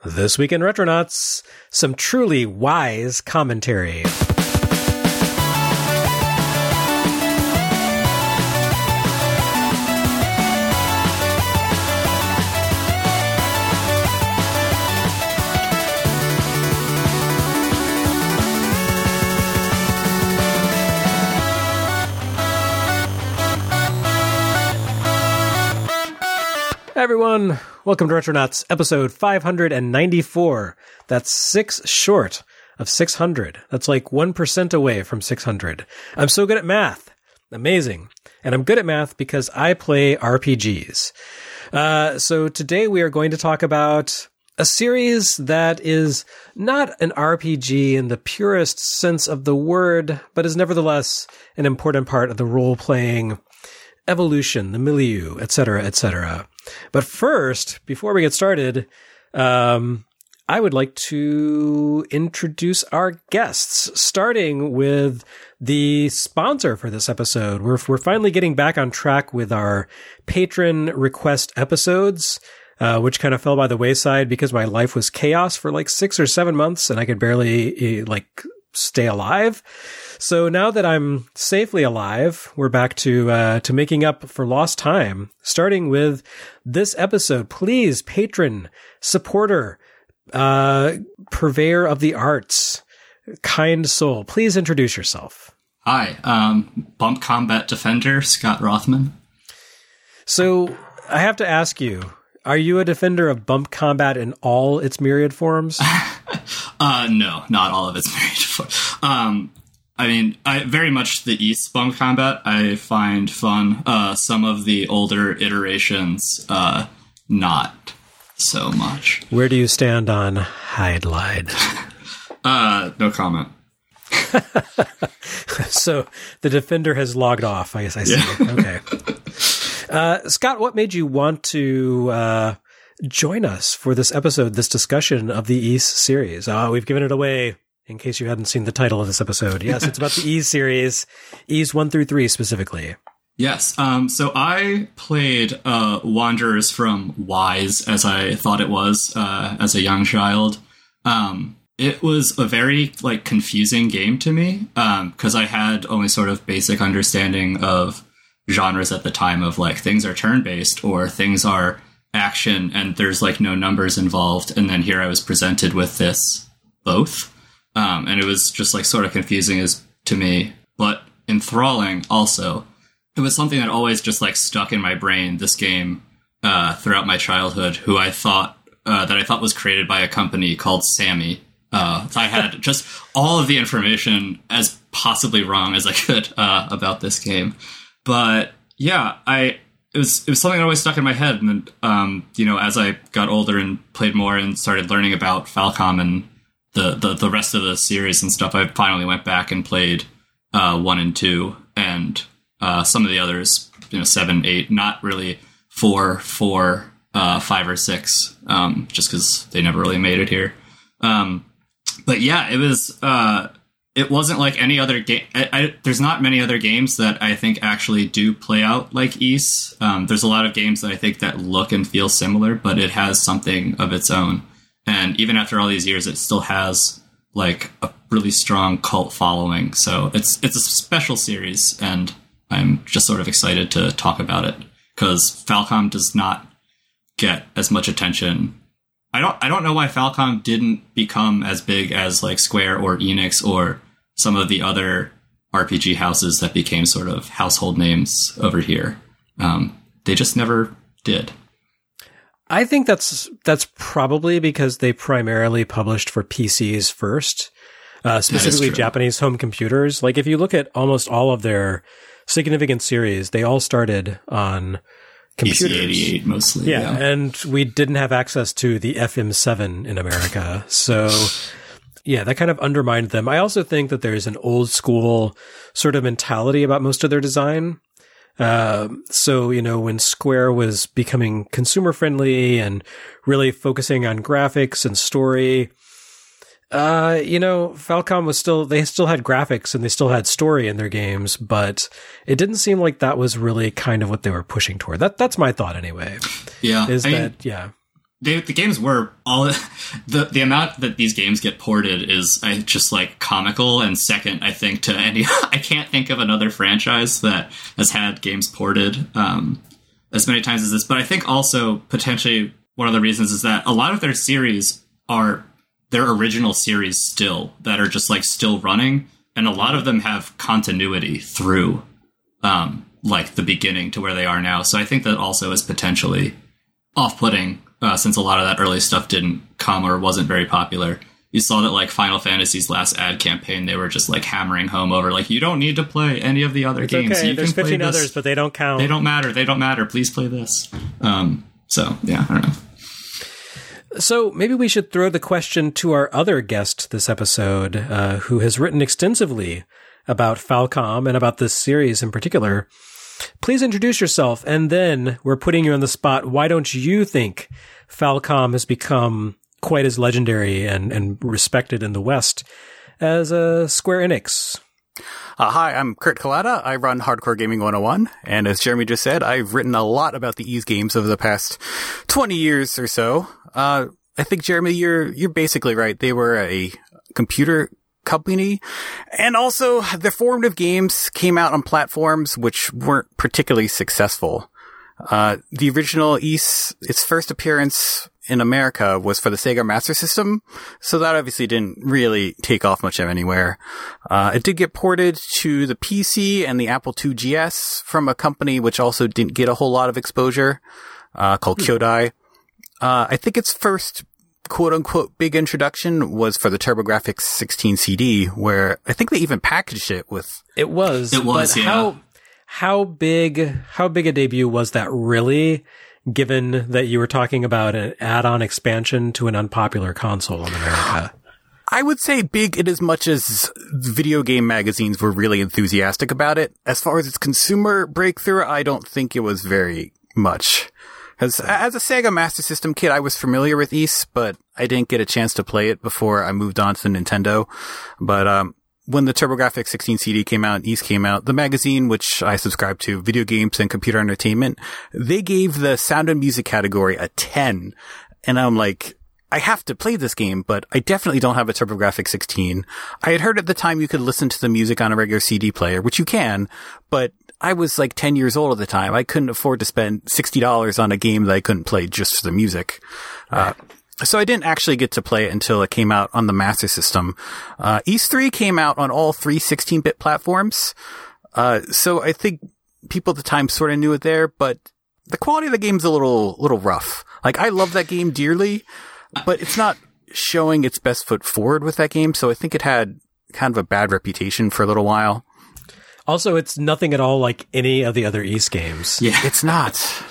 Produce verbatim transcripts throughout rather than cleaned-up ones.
This week in Retronauts, some truly wise commentary. Hey everyone, welcome to Retronauts, episode five hundred ninety-four. That's six short of six hundred. That's like one percent away from six hundred. I'm so good at math. Amazing. And I'm good at math because I play R P Gs. Uh, so today we are going to talk about a series that is not an R P G in the purest sense of the word, but is nevertheless an important part of the role-playing evolution, the milieu, et cetera, et cetera. But first, before we get started, um, I would like to introduce our guests, starting with the sponsor for this episode. We're we're finally getting back on track with our patron request episodes, uh, which kind of fell by the wayside because my life was chaos for like six or seven months, and I could barely uh, like stay alive. So now that I'm safely alive, we're back to uh, to making up for lost time, starting with this episode. Please, patron, supporter, uh, purveyor of the arts, kind soul, please introduce yourself. Hi, um, Bump Combat Defender, Scott Rothman. So I have to ask you, are you a defender of Bump Combat in all its myriad forms? uh, no, not all of its myriad forms. Um, I mean, I very much the East Bump Combat I find fun. Uh, some of the older iterations, uh, not so much. Where do you stand on Hide Lied? uh, no comment. So the Defender has logged off, I guess I see. Yeah. Okay. Uh, Scott, what made you want to uh, join us for this episode, this discussion of the East series? Uh, we've given it away. In case you hadn't seen the title of this episode. Yes, it's about the Ys series, Ys one through three specifically. Yes, um, so I played uh, Wanderers from Wise, as I thought it was, uh, as a young child. Um, it was a very, like, confusing game to me, because um, I had only sort of basic understanding of genres at the time of, like, things are turn-based, or things are action, and there's, like, no numbers involved, and then here I was presented with this both. Um, and it was just like sort of confusing as to me, but enthralling also. It was something that always just like stuck in my brain, this game, uh, throughout my childhood, who I thought, uh, that I thought was created by a company called Sammy. Uh, I had just all of the information as possibly wrong as I could, uh, about this game. But yeah, I, it was, it was something that always stuck in my head. And then, um, you know, as I got older and played more and started learning about Falcom and The, the the rest of the series and stuff, I finally went back and played uh, one and two, and uh, some of the others, you know, seven, eight, not really four, four, uh, five or six, um, just because they never really made it here. Um, but yeah, it was. Uh, it wasn't like any other game. I, I, there's not many other games that I think actually do play out like Ys. Um, there's a lot of games that I think that look and feel similar, but it has something of its own. And even after all these years, it still has like a really strong cult following. So it's it's a special series, and I'm just sort of excited to talk about it because Falcom does not get as much attention. I don't I don't know why Falcom didn't become as big as like Square or Enix or some of the other R P G houses that became sort of household names over here. Um, they just never did. I think that's that's probably because they primarily published for P Cs first, uh, specifically Japanese home computers. Like if you look at almost all of their significant series, they all started on computers. P C eighty-eight mostly. Yeah, yeah, and we didn't have access to the F M seven in America. So yeah, that kind of undermined them. I also think that there's an old school sort of mentality about most of their design. Uh, so, you know, when Square was becoming consumer friendly and really focusing on graphics and story, uh, you know, Falcom was still, they still had graphics and they still had story in their games, but it didn't seem like that was really kind of what they were pushing toward. That, that's my thought anyway. Yeah. Is I that, mean, yeah. they, the games were all the the amount that these games get ported is I just like comical. And second, I think to any, I can't think of another franchise that has had games ported um, as many times as this. But I think also potentially one of the reasons is that a lot of their series are their original series still that are just like still running, and a lot of them have continuity through um, like the beginning to where they are now. So I think that also is potentially off-putting. Uh, since a lot of that early stuff didn't come or wasn't very popular. You saw that like Final Fantasy's last ad campaign, they were just like hammering home over like, you don't need to play any of the other it's games. Okay, you there's can fifteen play this. others, but they don't count. They don't matter. They don't matter. Please play this. Um, so yeah, I don't know. So maybe we should throw the question to our other guest this episode, uh, who has written extensively about Falcom and about this series in particular. Please introduce yourself, and then we're putting you on the spot. Why don't you think Falcom has become quite as legendary and, and respected in the West as uh, Square Enix? Uh, hi, I'm Kurt Kalata. I run Hardcore Gaming one oh one, and as Jeremy just said, I've written a lot about the Ys games over the past twenty years or so. Uh, I think, Jeremy, you're you're basically right. They were a computer company, and also the formative games came out on platforms which weren't particularly successful. Uh, the original Ys, its first appearance in America was for the Sega Master System, so that obviously didn't really take off much of anywhere. Uh, it did get ported to the P C and the Apple two G S from a company which also didn't get a whole lot of exposure, uh, called Kyodai. Uh, I think its first quote-unquote big introduction was for the TurboGrafx sixteen C D, where I think they even packaged it with... It was. It was, but yeah. How, how big, how big a debut was that really, given that you were talking about an add-on expansion to an unpopular console in America? I would say big in as much as video game magazines were really enthusiastic about it. As far as its consumer breakthrough, I don't think it was very much. Because as a Sega Master System kid, I was familiar with Ys, but I didn't get a chance to play it before I moved on to Nintendo. But um when the TurboGrafx sixteen C D came out and Ys came out, the magazine, which I subscribed to, Video Games and Computer Entertainment, they gave the sound and music category a ten. And I'm like, I have to play this game, but I definitely don't have a TurboGrafx sixteen. I had heard at the time you could listen to the music on a regular C D player, which you can, but I was like ten years old at the time. I couldn't afford to spend sixty dollars on a game that I couldn't play just for the music. Right. Uh, so I didn't actually get to play it until it came out on the Master System. Uh, Ys three came out on all three sixteen-bit platforms. Uh, so I think people at the time sort of knew it there, but the quality of the game's a little, little rough. Like, I love that game dearly, but it's not showing its best foot forward with that game. So I think it had kind of a bad reputation for a little while. Also, it's nothing at all like any of the other Ys games. Yeah, it's not.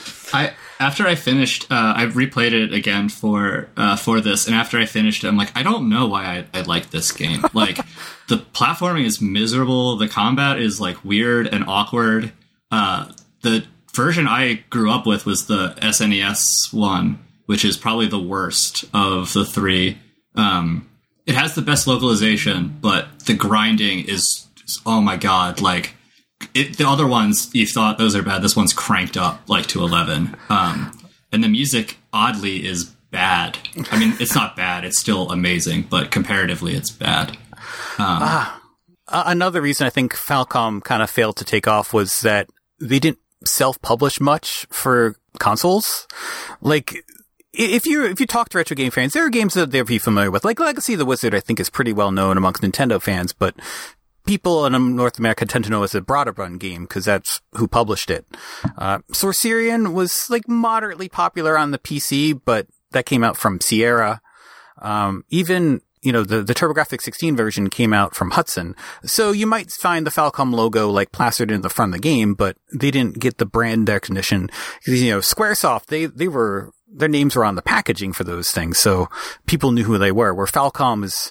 I after I finished, uh, I replayed it again for uh, for this, and after I finished it, I'm like, I don't know why I, I like this game. Like, the platforming is miserable. The combat is like weird and awkward. Uh, the version I grew up with was the S N E S one, which is probably the worst of the three. Um, it has the best localization, but the grinding is. Oh my god, like, it, the other ones, you thought those are bad. This one's cranked up, like, to eleven. Um, and the music, oddly, is bad. I mean, it's not bad. It's still amazing, but comparatively, it's bad. Um, ah, uh, another reason I think Falcom kind of failed to take off was that they didn't self-publish much for consoles. Like... If you if you talk to retro game fans, there are games that they'll be familiar with. Like Legacy of the Wizard, I think, is pretty well known amongst Nintendo fans, but people in North America tend to know as a broader run game because that's who published it. Uh, Sorcerian was like moderately popular on the P C, but that came out from Sierra. Um, even, you know, the, the TurboGrafx sixteen version came out from Hudson. So you might find the Falcom logo like plastered in the front of the game, but they didn't get the brand recognition. You know, Squaresoft, they, they were, their names were on the packaging for those things. So people knew who they were, where Falcom is,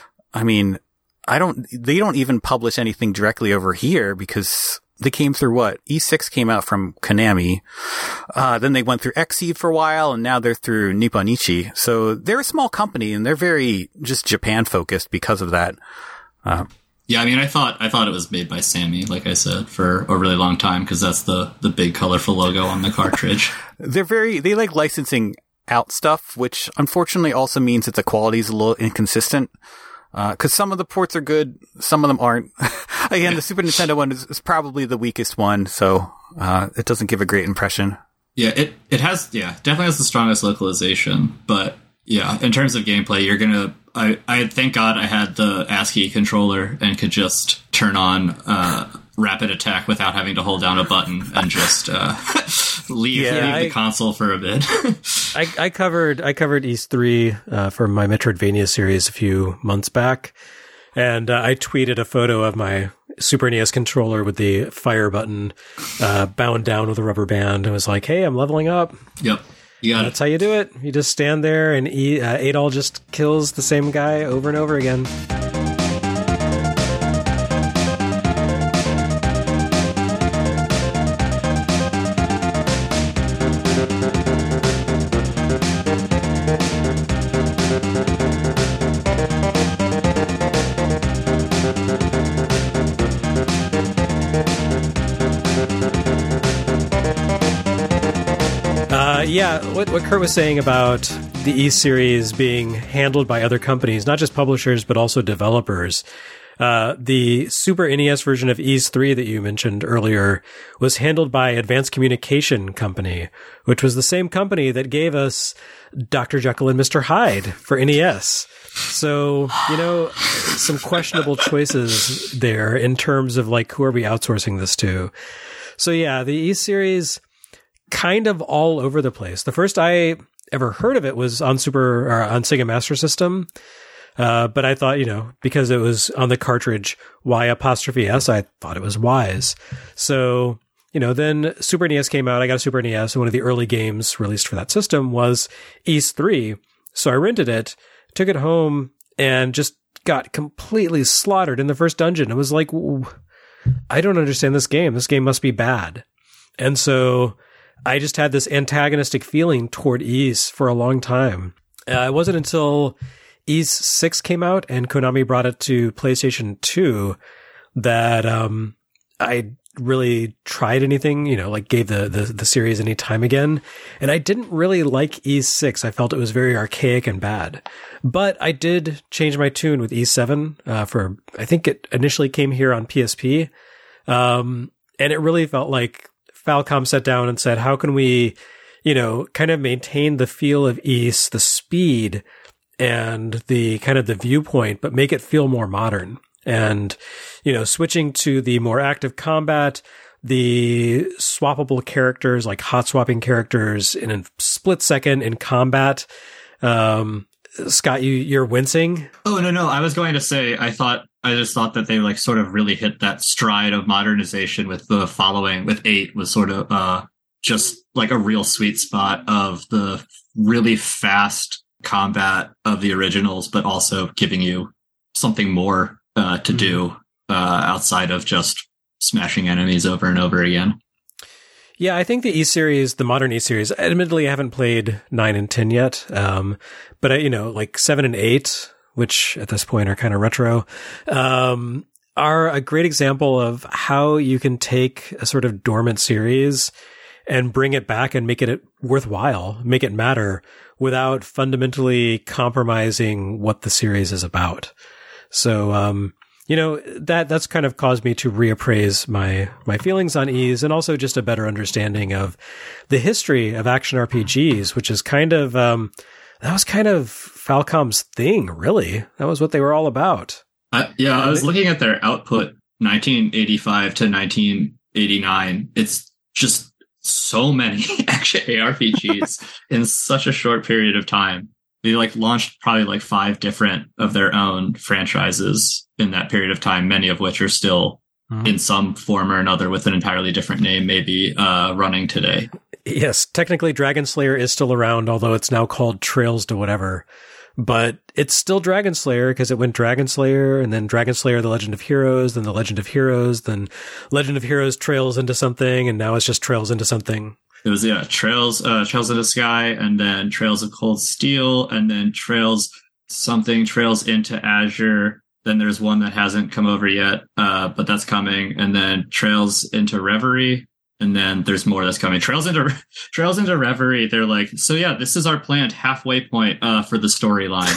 I mean, I don't, they don't even publish anything directly over here because they came through what? E six came out from Konami. Uh, then they went through Xseed for a while and now they're through Nipponichi. So they're a small company and they're very just Japan focused because of that. Uh, yeah, I mean, I thought, I thought it was made by Sammy, like I said, for a really long time because that's the, the big colorful logo on the cartridge. They're very, they like licensing out stuff, which unfortunately also means that the quality is a little inconsistent. Because uh, some of the ports are good, some of them aren't. Again, the Super Nintendo one is, is probably the weakest one, so uh, it doesn't give a great impression. Yeah, it, it has, yeah, definitely has the strongest localization, but yeah, in terms of gameplay, you're gonna, I, I thank God I had the ASCII controller and could just turn on uh, rapid attack without having to hold down a button and just uh, leave, yeah, leave I, the console for a bit. I, I covered I covered Ys three uh, for my Metroidvania series a few months back, and uh, I tweeted a photo of my Super N E S controller with the fire button uh, bound down with a rubber band. I was like, "Hey, I'm leveling up." Yep, you got That's it. how you do it. You just stand there, and e- uh, Adol just kills the same guy over and over again. Yeah, what, what Kurt was saying about the Ys series being handled by other companies, not just publishers, but also developers. Uh, the Super N E S version of Ys three that you mentioned earlier was handled by Advanced Communication Company, which was the same company that gave us Doctor Jekyll and Mister Hyde for N E S. So, you know, some questionable choices there in terms of like, who are we outsourcing this to? So yeah, the Ys series, kind of all over the place. The first I ever heard of it was on Super or on Sega Master System, uh, but I thought, you know, because it was on the cartridge Y apostrophe S, I thought it was Wise. So, you know, then Super N E S came out. I got a Super N E S, and one of the early games released for that system was Ys three. So I rented it, took it home, and just got completely slaughtered in the first dungeon. It was like, I don't understand this game. This game must be bad. And so I just had this antagonistic feeling toward Ys for a long time. Uh, it wasn't until Ys six came out and Konami brought it to PlayStation two that um, I really tried anything, you know, like gave the, the, the series any time again. And I didn't really like Ys six. I felt it was very archaic and bad. But I did change my tune with Ys seven uh, for, I think it initially came here on P S P. Um, and it really felt like Falcom sat down and said, how can we, you know, kind of maintain the feel of Ys, the speed and the kind of the viewpoint, but make it feel more modern. And, you know, switching to the more active combat, the swappable characters, like hot swapping characters in a split second in combat. Um, Scott, you, you're wincing. Oh, no, no. I was going to say, I thought, I just thought that they like sort of really hit that stride of modernization with the following, with eight was sort of uh, just like a real sweet spot of the really fast combat of the originals, but also giving you something more uh, to mm-hmm. do uh, outside of just smashing enemies over and over again. Yeah, I think the Ys series, the modern Ys series, admittedly I haven't played nine and ten yet, um, but I, you know, like seven and eight, which at this point are kind of retro, um, are a great example of how you can take a sort of dormant series and bring it back and make it worthwhile, make it matter without fundamentally compromising what the series is about. So, um, you know, that, that's kind of caused me to reappraise my, my feelings on Ys and also just a better understanding of the history of action R P Gs, which is kind of, um, that was kind of Falcom's thing, really. That was what they were all about. Uh, yeah, I was looking at their output, nineteen eighty-five to nineteen eighty-nine. It's just so many action A R P Gs in such a short period of time. They like launched probably like five different of their own franchises in that period of time, many of which are still mm-hmm. in some form or another with an entirely different name, maybe uh, running today. Yes, technically Dragon Slayer is still around, although it's now called Trails to whatever. But it's still Dragon Slayer because it went Dragon Slayer and then Dragon Slayer, The Legend of Heroes, then The Legend of Heroes, then Legend of Heroes Trails into something, and now it's just Trails into something. It was, yeah, Trails, uh, Trails into Sky, and then Trails of Cold Steel, and then Trails something, Trails into Azure. Then there's one that hasn't come over yet, uh, but that's coming. And then Trails into Reverie. and then there's more that's coming. Trails into Trails into Reverie. They're like, so yeah, this is our planned halfway point uh, for the storyline.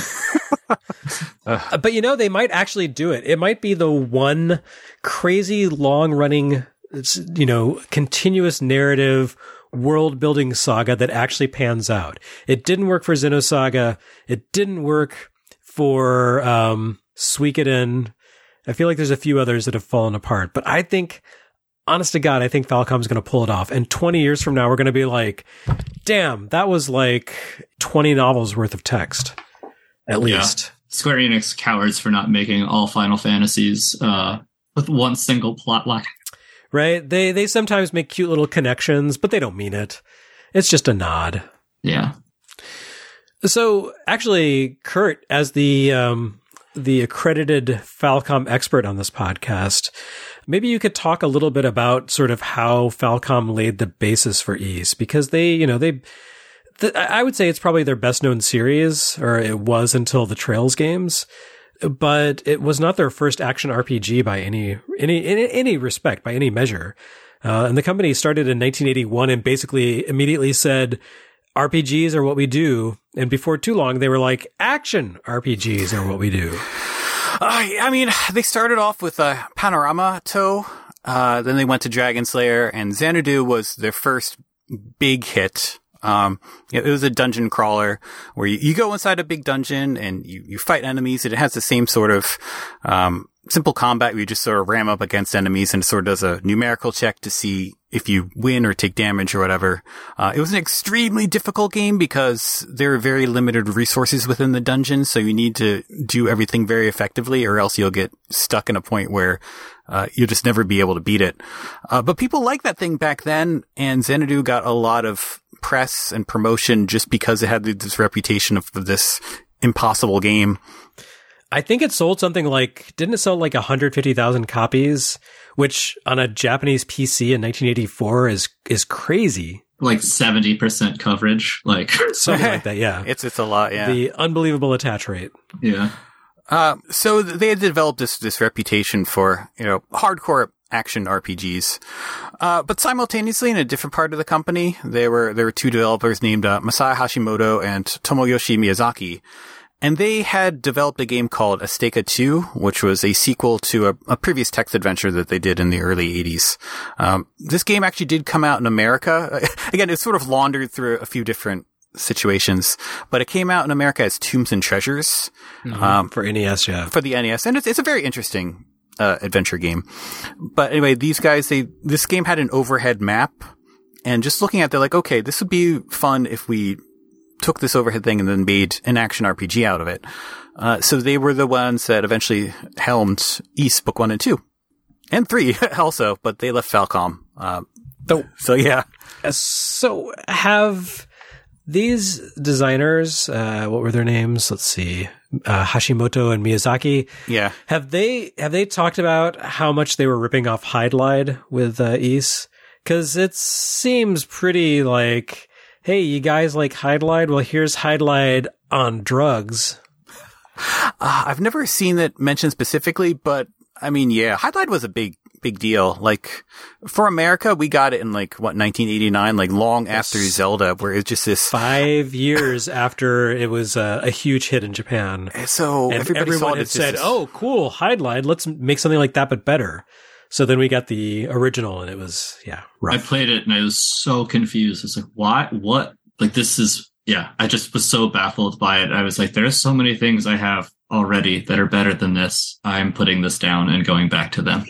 uh, but you know, they might actually do it. It might be the one crazy long running, you know, continuous narrative world building saga that actually pans out. It didn't work for Xenosaga. It didn't work for um, Suikoden. I feel like there's a few others that have fallen apart, but I think, honest to God, I think Falcom's going to pull it off. And twenty years from now, we're going to be like, damn, that was like twenty novels worth of text, at least. Yeah. Square Enix cowards for not making all Final Fantasies uh, with one single plot line. Right? They they sometimes make cute little connections, but they don't mean it. It's just a nod. Yeah. So actually, Kurt, as the um, the accredited Falcom expert on this podcast, maybe you could talk a little bit about sort of how Falcom laid the basis for Ys, because they, you know, they, th- I would say it's probably their best known series, or it was until the Trails games, but it was not their first action R P G by any, any, in any respect, by any measure. Uh, and the company started in nineteen eighty-one and basically immediately said, R P Gs are what we do. And before too long, they were like, action R P Gs are what we do. Uh, I mean, they started off with uh, Panorama Toe, uh, then they went to Dragon Slayer, and Xanadu was their first big hit. Um, it was a dungeon crawler where you, you go inside a big dungeon and you, you fight enemies, and it has the same sort of um, simple combat where you just sort of ram up against enemies and it sort of does a numerical check to see if you win or take damage or whatever. Uh, it was an extremely difficult game because there are very limited resources within the dungeon, so you need to do everything very effectively or else you'll get stuck in a point where uh, you'll just never be able to beat it. Uh, but people liked that thing back then, and Xanadu got a lot of press and promotion just because it had this reputation of this impossible game. I think it sold something like, didn't it sell like one hundred fifty thousand copies, which on a Japanese P C in nineteen eighty-four is is crazy. Like seventy percent coverage, like something like that, yeah. It's it's a lot, yeah. The unbelievable attach rate. Yeah. Uh, so they had developed this this reputation for, you know, hardcore action R P Gs. Uh, but simultaneously in a different part of the company, there were there were two developers named uh, Masaya Hashimoto and Tomoyoshi Miyazaki. And they had developed a game called Azteca two, which was a sequel to a, a previous text adventure that they did in the early eighties. Um, this game actually did come out in America. Again, it's sort of laundered through a few different situations, but it came out in America as Tombs and Treasures. Mm-hmm. Um, for N E S, yeah. For the N E S. And it's, it's a very interesting uh, adventure game. But anyway, these guys, they this game had an overhead map. And just looking at it, they're like, okay, this would be fun if we took this overhead thing and then made an action R P G out of it. Uh, so they were the ones that eventually helmed Ys Book One and Two, and Three also, but they left Falcom. Uh, so, so yeah. So have these designers, uh, what were their names? Let's see, uh, Hashimoto and Miyazaki. Yeah. Have they have they talked about how much they were ripping off Hydlide with uh, Ys? Because it seems pretty like, hey, you guys like Hydlide? Well, here's Hydlide on drugs. Uh, I've never seen it mentioned specifically, but I mean, yeah, Hydlide was a big, big deal. Like, for America, we got it in like, what, nineteen eighty-nine, like long after Zelda, where it's just this. Five years after it was uh, a huge hit in Japan. So and everybody everyone saw had this, said, this, oh, cool, Hydlide, let's make something like that, but better. So then we got the original, and it was, yeah, rough. I played it, and I was so confused. It's like, why? What? Like, this is, yeah, I just was so baffled by it. I was like, there's so many things I have already that are better than this. I'm putting this down and going back to them.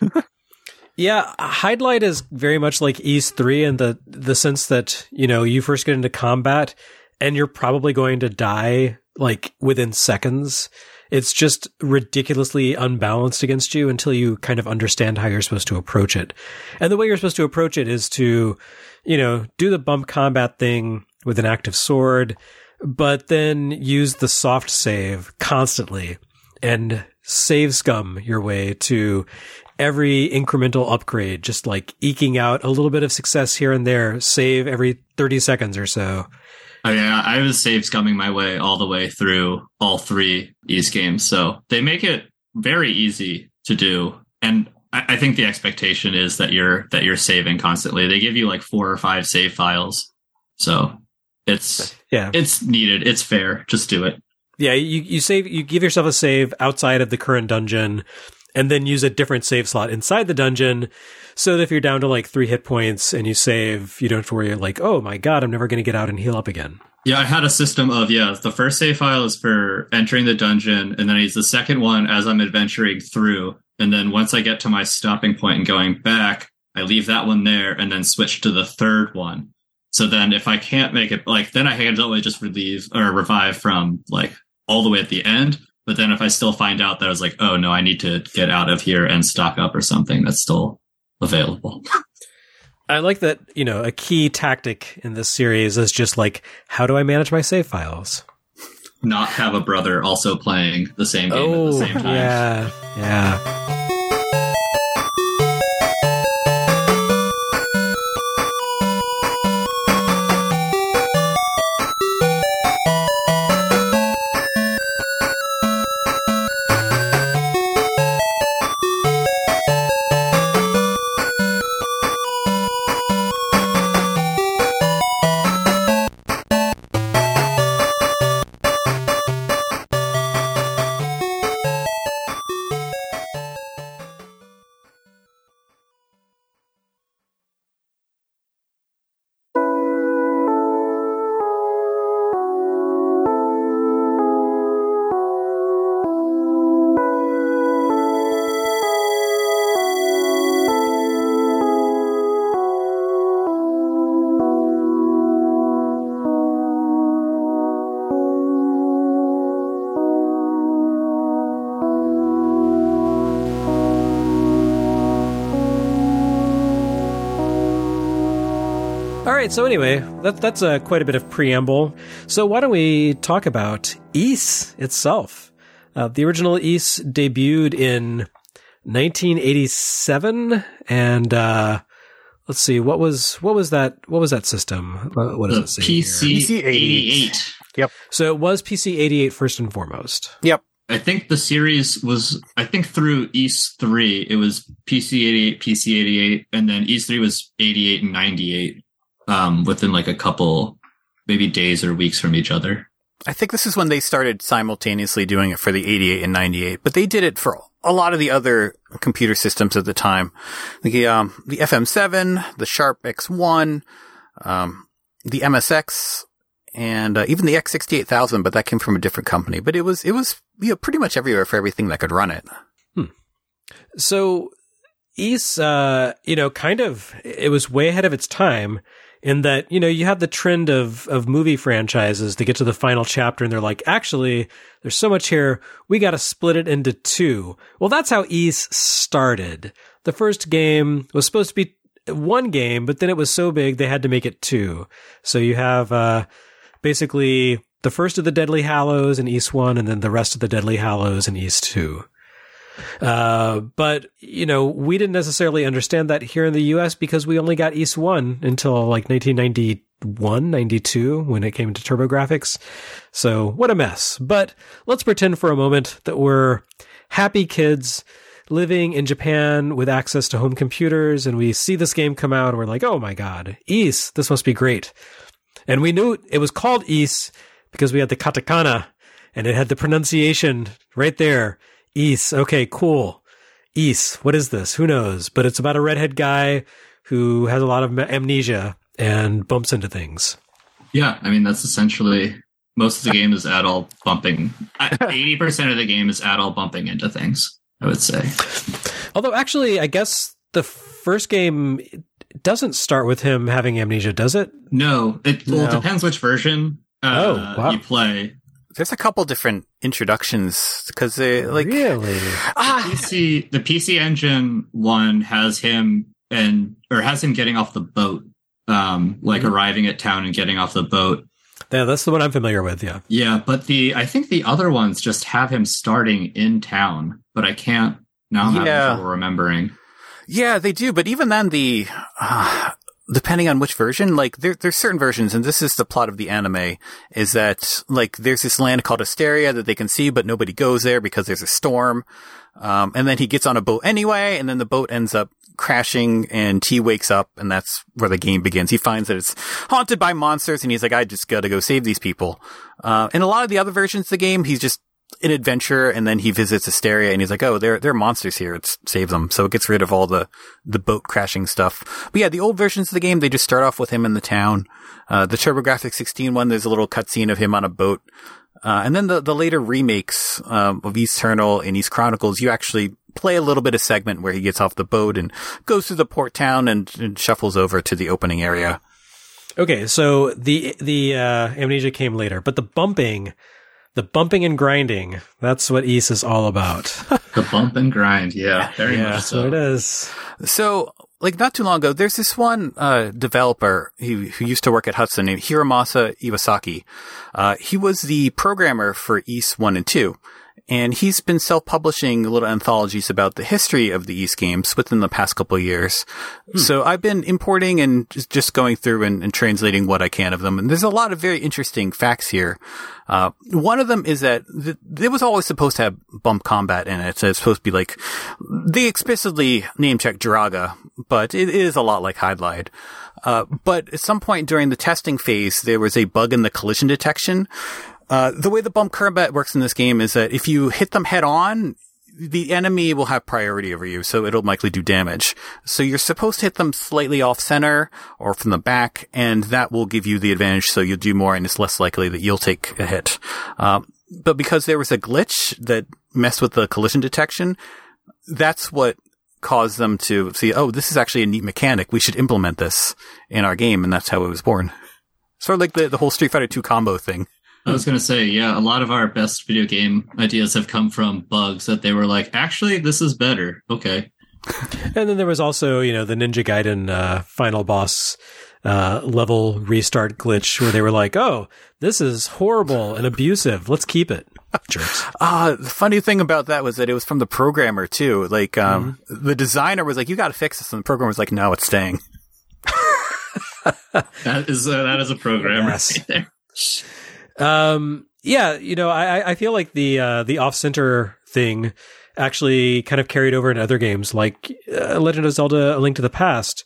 Yeah, Hydlide is very much like Ys three in the, the sense that, you know, you first get into combat, and you're probably going to die, like, within seconds. It's just ridiculously unbalanced against you until you kind of understand how you're supposed to approach it. And the way you're supposed to approach it is to, you know, do the bump combat thing with an active sword, but then use the soft save constantly and save scum your way to every incremental upgrade, just like eking out a little bit of success here and there, save every thirty seconds or so. Oh, yeah, I was save scumming my way all the way through all three Ys games. So they make it very easy to do. And I, I think the expectation is that you're that you're saving constantly. They give you like four or five save files, so it's yeah, it's needed. It's fair. Just do it. Yeah, you you save you give yourself a save outside of the current dungeon, and then use a different save slot inside the dungeon, so that if you're down to like three hit points and you save, you don't have to worry like, oh my god, I'm never going to get out and heal up again. Yeah, I had a system of, yeah, the first save file is for entering the dungeon, and then I use the second one as I'm adventuring through. And then once I get to my stopping point and going back, I leave that one there and then switch to the third one. So then if I can't make it, like, then I can only just relieve or revive from, like, all the way at the end. But then if I still find out that I was like, oh, no, I need to get out of here and stock up or something, that's still available. I like that, you know, a key tactic in this series is just like, how do I manage my save files? Not have a brother also playing the same game oh, at the same time. Yeah, yeah. All right, so anyway, that, that's uh, quite a bit of preamble. So why don't we talk about Ys itself? Uh, the original Ys debuted in nineteen eighty-seven, and uh, let's see, what was what was that? What was that system? What does the it say? P C P C eighty-eight. Yep. So it was P C eighty-eight first and foremost. Yep. I think the series was, I think through Ys three, it was P C eighty-eight, P C eighty-eight, and then Ys three was eighty-eight and ninety-eight. Um, within like a couple, maybe days or weeks from each other. I think this is when they started simultaneously doing it for the eighty-eight and ninety-eight, but they did it for a lot of the other computer systems at the time. The, um, the F M seven, the Sharp X one, um, the M S X, and uh, even the X sixty-eight thousand, but that came from a different company. But it was, it was, you know, pretty much everywhere for everything that could run it. Hmm. So, Ys, uh, you know, kind of, it was way ahead of its time. In that, you know, you have the trend of, of movie franchises to get to the final chapter and they're like, actually, there's so much here, we got to split it into two. Well, that's how Ys started. The first game was supposed to be one game, but then it was so big they had to make it two. So you have uh, basically the first of the Deadly Hallows in Ys one and then the rest of the Deadly Hallows in Ys two. Uh, but, you know, we didn't necessarily understand that here in the U S because we only got Ys one until like nineteen ninety-one, ninety-two when it came to TurboGrafx. So what a mess. But let's pretend for a moment that we're happy kids living in Japan with access to home computers and we see this game come out and we're like, oh my God, Ys, this must be great. And we knew it was called Ys because we had the katakana and it had the pronunciation right there. Ys. Okay, cool. Ys. What is this? Who knows? But it's about a redhead guy who has a lot of amnesia and bumps into things. Yeah, I mean, that's essentially most of the game is Adol bumping. eighty percent of the game is Adol bumping into things, I would say. Although, actually, I guess the first game doesn't start with him having amnesia, does it? No. It, well, No. it depends which version uh, Oh, wow. you play. There's a couple different introductions because they like Really? ah P C, the P C Engine one has him and or has him getting off the boat, um, like Mhm. arriving at town and getting off the boat. Yeah, that's the one I'm familiar with, yeah. Yeah, but the I think the other ones just have him starting in town, but I can't now. I'm Yeah. having trouble remembering. yeah they do. But even then, the uh, depending on which version, like there, there's certain versions, and this is the plot of the anime, is that like there's this land called Asteria that they can see, but nobody goes there because there's a storm. Um, and then he gets on a boat anyway, and then the boat ends up crashing, and T wakes up, and that's where the game begins. He finds that it's haunted by monsters, and he's like, I just gotta go save these people. Uh, in a lot of the other versions of the game, he's just an adventure, and then he visits Asteria, and he's like, oh, there, there are monsters here. Let's save them. So it gets rid of all the, the boat crashing stuff. But yeah, the old versions of the game, they just start off with him in the town. Uh, the TurboGrafx sixteen one, there's a little cutscene of him on a boat. Uh, and then the, the later remakes, um, of Eternal and Ys Chronicles, you actually play a little bit of segment where he gets off the boat and goes through the port town and, and shuffles over to the opening area. Okay. So the, the, uh, Amnesia came later, but the bumping, The bumping and grinding, that's what Ys is all about. The bump and grind, yeah, very yeah, much so. so it is. So, like, not too long ago, there's this one uh developer who, who used to work at Hudson named Hiromasa Iwasaki. Uh, he was the programmer for Ys one and two. And he's been self-publishing little anthologies about the history of the Ys games within the past couple of years. Hmm. So I've been importing and just going through and, and translating what I can of them. And there's a lot of very interesting facts here. Uh, one of them is that th- it was always supposed to have bump combat in it. So it's supposed to be like, they explicitly name-check Jiraga, but it is a lot like Hydlide. Uh, but at some point during the testing phase, there was a bug in the collision detection. Uh, the way the bump combat works in this game is that if you hit them head on, the enemy will have priority over you, so it'll likely do damage. So you're supposed to hit them slightly off center or from the back, and that will give you the advantage, so you'll do more and it's less likely that you'll take a hit. Um, but because there was a glitch that messed with the collision detection, that's what caused them to see, oh, this is actually a neat mechanic. We should implement this in our game, and that's how it was born. Sort of like the, the whole Street Fighter two combo thing. I was going to say, yeah, a lot of our best video game ideas have come from bugs that they were like, actually, this is better. Okay. And then there was also, you know, the Ninja Gaiden uh, final boss uh, level restart glitch where they were like, oh, this is horrible and abusive. Let's keep it. Jerks. Ah, uh, the funny thing about that was that it was from the programmer, too. Like, um, mm-hmm. the designer was like, you got to fix this. And the programmer was like, no, it's staying. that is uh, that is a programmer yes. right there. Um, yeah, you know, I, I feel like the, uh, the off-center thing actually kind of carried over in other games, like uh, Legend of Zelda: A Link to the Past.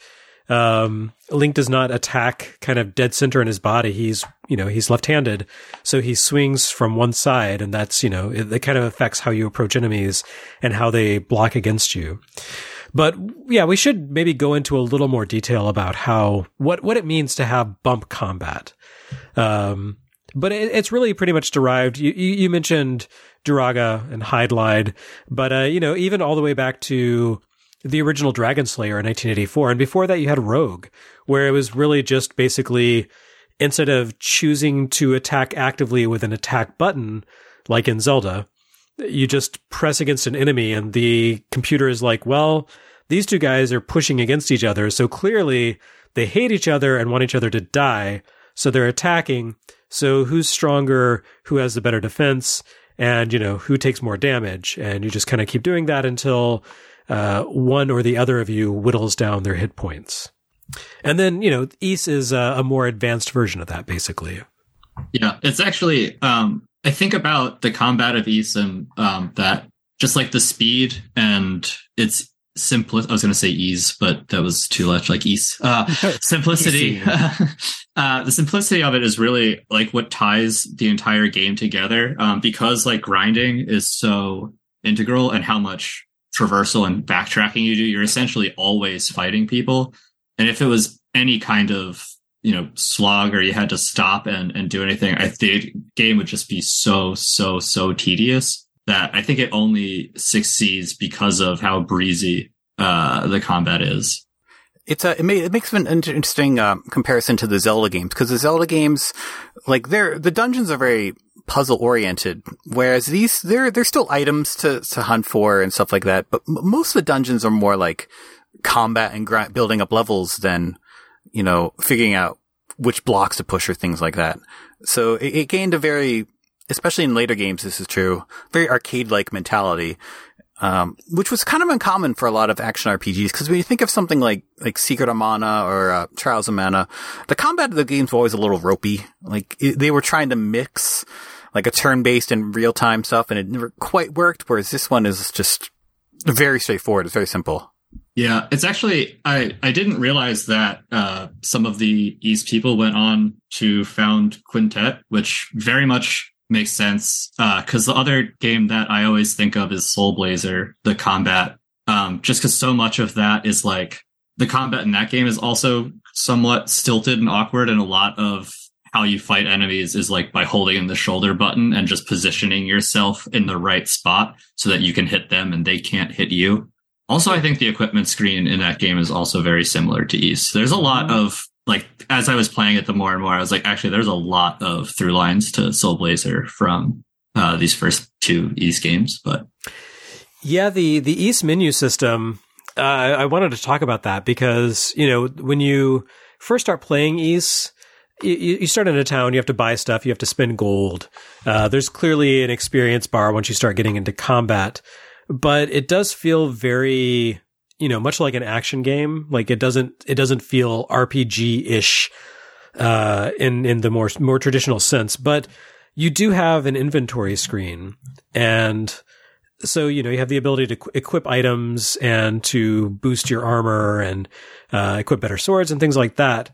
Um, Link does not attack kind of dead center in his body. He's, you know, he's left-handed, so he swings from one side, and that's, you know, it, it kind of affects how you approach enemies and how they block against you. But yeah, we should maybe go into a little more detail about how, what, what it means to have bump combat. Um, But it, it's really pretty much derived. You, you, you mentioned Jiraga and Hydlide, but, uh, you know, even all the way back to the original Dragon Slayer in nineteen eighty-four. And before that, you had Rogue, where it was really just basically, instead of choosing to attack actively with an attack button, like in Zelda, you just press against an enemy and the computer is like, well, these two guys are pushing against each other. So clearly they hate each other and want each other to die. So they're attacking. So who's stronger, who has the better defense, and, you know, who takes more damage? And you just kind of keep doing that until uh, one or the other of you whittles down their hit points. And then, you know, Ys is a, a more advanced version of that, basically. Yeah, it's actually, um, I think about the combat of Ys and um, that, just like the speed and its simplicity. I was going to say ease, but that was too much like Ys. Uh, simplicity. uh, the simplicity of it is really like what ties the entire game together. Um, because like grinding is so integral and how much traversal and backtracking you do, you're essentially always fighting people. And if it was any kind of, you know, slog or you had to stop and, and do anything, I think the game would just be so, so, so tedious that I think it only succeeds because of how breezy uh, the combat is. It's a, it, may, it makes an interesting um, comparison to the Zelda games, because the Zelda games, like, they're, the dungeons are very puzzle oriented, whereas these, they're, they're still items to, to hunt for and stuff like that, but m- most of the dungeons are more like combat and grind, building up levels than, you know, figuring out which blocks to push or things like that. So it, it gained a very, especially in later games, this is true, very arcade-like mentality. Um, which was kind of uncommon for a lot of action R P Gs, because when you think of something like, like Secret of Mana or uh, Trials of Mana, the combat of the games were always a little ropey. Like, it, they were trying to mix, like, a turn-based and real-time stuff, and it never quite worked, whereas this one is just very straightforward. It's very simple. Yeah, it's actually, I, I didn't realize that uh, some of the Ys people went on to found Quintet, which very much makes sense, because uh, the other game that I always think of is Soul Blazer, the combat, um, just because so much of that is like, the combat in that game is also somewhat stilted and awkward, and a lot of how you fight enemies is like by holding in the shoulder button and just positioning yourself in the right spot so that you can hit them and they can't hit you. Also, I think the equipment screen in that game is also very similar to Ys. There's a lot of, like, as I was playing it the more and more, I was like, actually, there's a lot of through lines to Soul Blazer from uh, these first two Ys games. But yeah, the, the Ys menu system, uh, I wanted to talk about that because, you know, when you first start playing Ys, you, you start in a town, you have to buy stuff, you have to spend gold. Uh, there's clearly an experience bar once you start getting into combat. But it does feel very, you know, much like an action game. Like it doesn't, it doesn't feel R P G-ish, uh, in, in the more, more traditional sense. But you do have an inventory screen. And so, you know, you have the ability to qu- equip items and to boost your armor and, uh, equip better swords and things like that.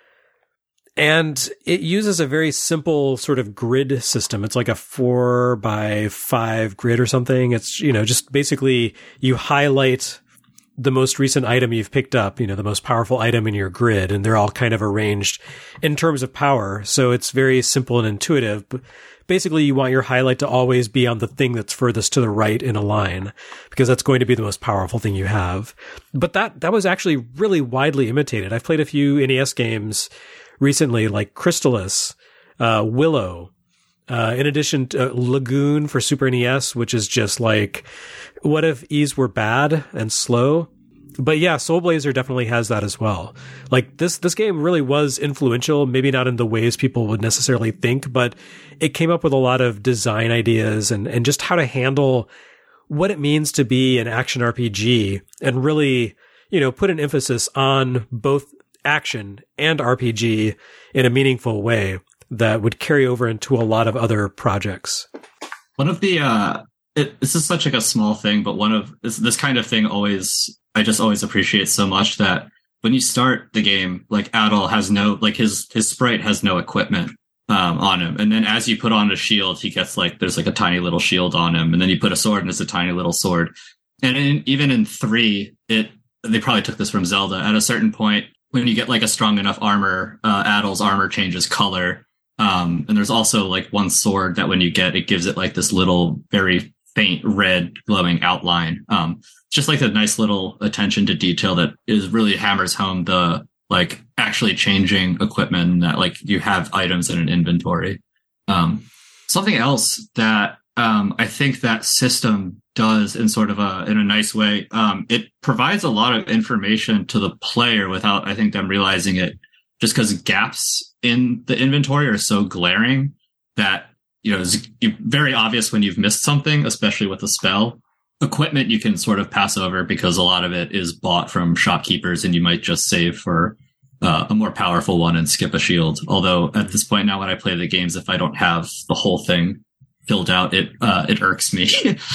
And it uses a very simple sort of grid system. It's like a four by five grid or something. It's, you know, just basically you highlight the most recent item you've picked up, you know, the most powerful item in your grid, and they're all kind of arranged in terms of power. So it's very simple and intuitive. But basically, you want your highlight to always be on the thing that's furthest to the right in a line, because that's going to be the most powerful thing you have. But that, that was actually really widely imitated. I've played a few N E S games recently, like Crystalis, uh, Willow, uh, in addition to uh, Lagoon for Super N E S, which is just like, what if Ys were bad and slow? But yeah, Soul Blazer definitely has that as well. Like this, this game really was influential, maybe not in the ways people would necessarily think, but it came up with a lot of design ideas and, and just how to handle what it means to be an action R P G and really, you know, put an emphasis on both action and R P G in a meaningful way that would carry over into a lot of other projects. One of the, uh, it, this is such like a small thing, but one of this, this kind of thing always, I just always appreciate so much that when you start the game, like Adol has no, like his, his sprite has no equipment, um, on him. And then as you put on a shield, he gets like, there's like a tiny little shield on him. And then you put a sword and it's a tiny little sword. And in, even in three, it, they probably took this from Zelda. At a certain point, when you get like a strong enough armor, uh, Adol's armor changes color. Um, and there's also like one sword that when you get, it gives it like this little very faint red glowing outline. Um, just like a nice little attention to detail that is really hammers home the like actually changing equipment, that like you have items in an inventory. Um, something else that um, I think that system does in sort of a in a nice way, um, it provides a lot of information to the player without I think them realizing it, just because gaps in the inventory are so glaring that, you know, it's very obvious when you've missed something, especially with a spell. Equipment you can sort of pass over because a lot of it is bought from shopkeepers, and you might just save for uh, a more powerful one and skip a shield. Although at this point now, when I play the games, if I don't have the whole thing filled out, it uh, it irks me.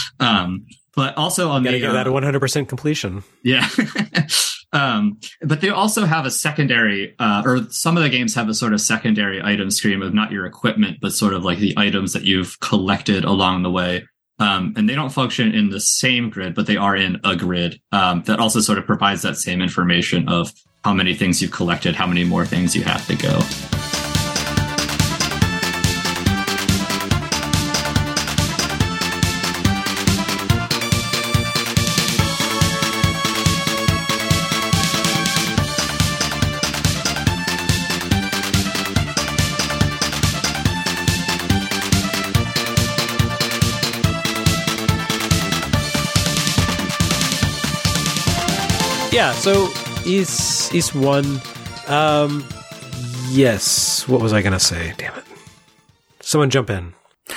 um, but also on Gotta the get uh, that one hundred percent completion. Yeah. um, but they also have a secondary, uh, or some of the games have a sort of secondary item stream of not your equipment, but sort of like the items that you've collected along the way. Um, and they don't function in the same grid, but they are in a grid um, that also sort of provides that same information of how many things you've collected, how many more things you have to go. Yeah, so Ys Ys one. Um, yes. What was I going to say? Damn it. Someone jump in.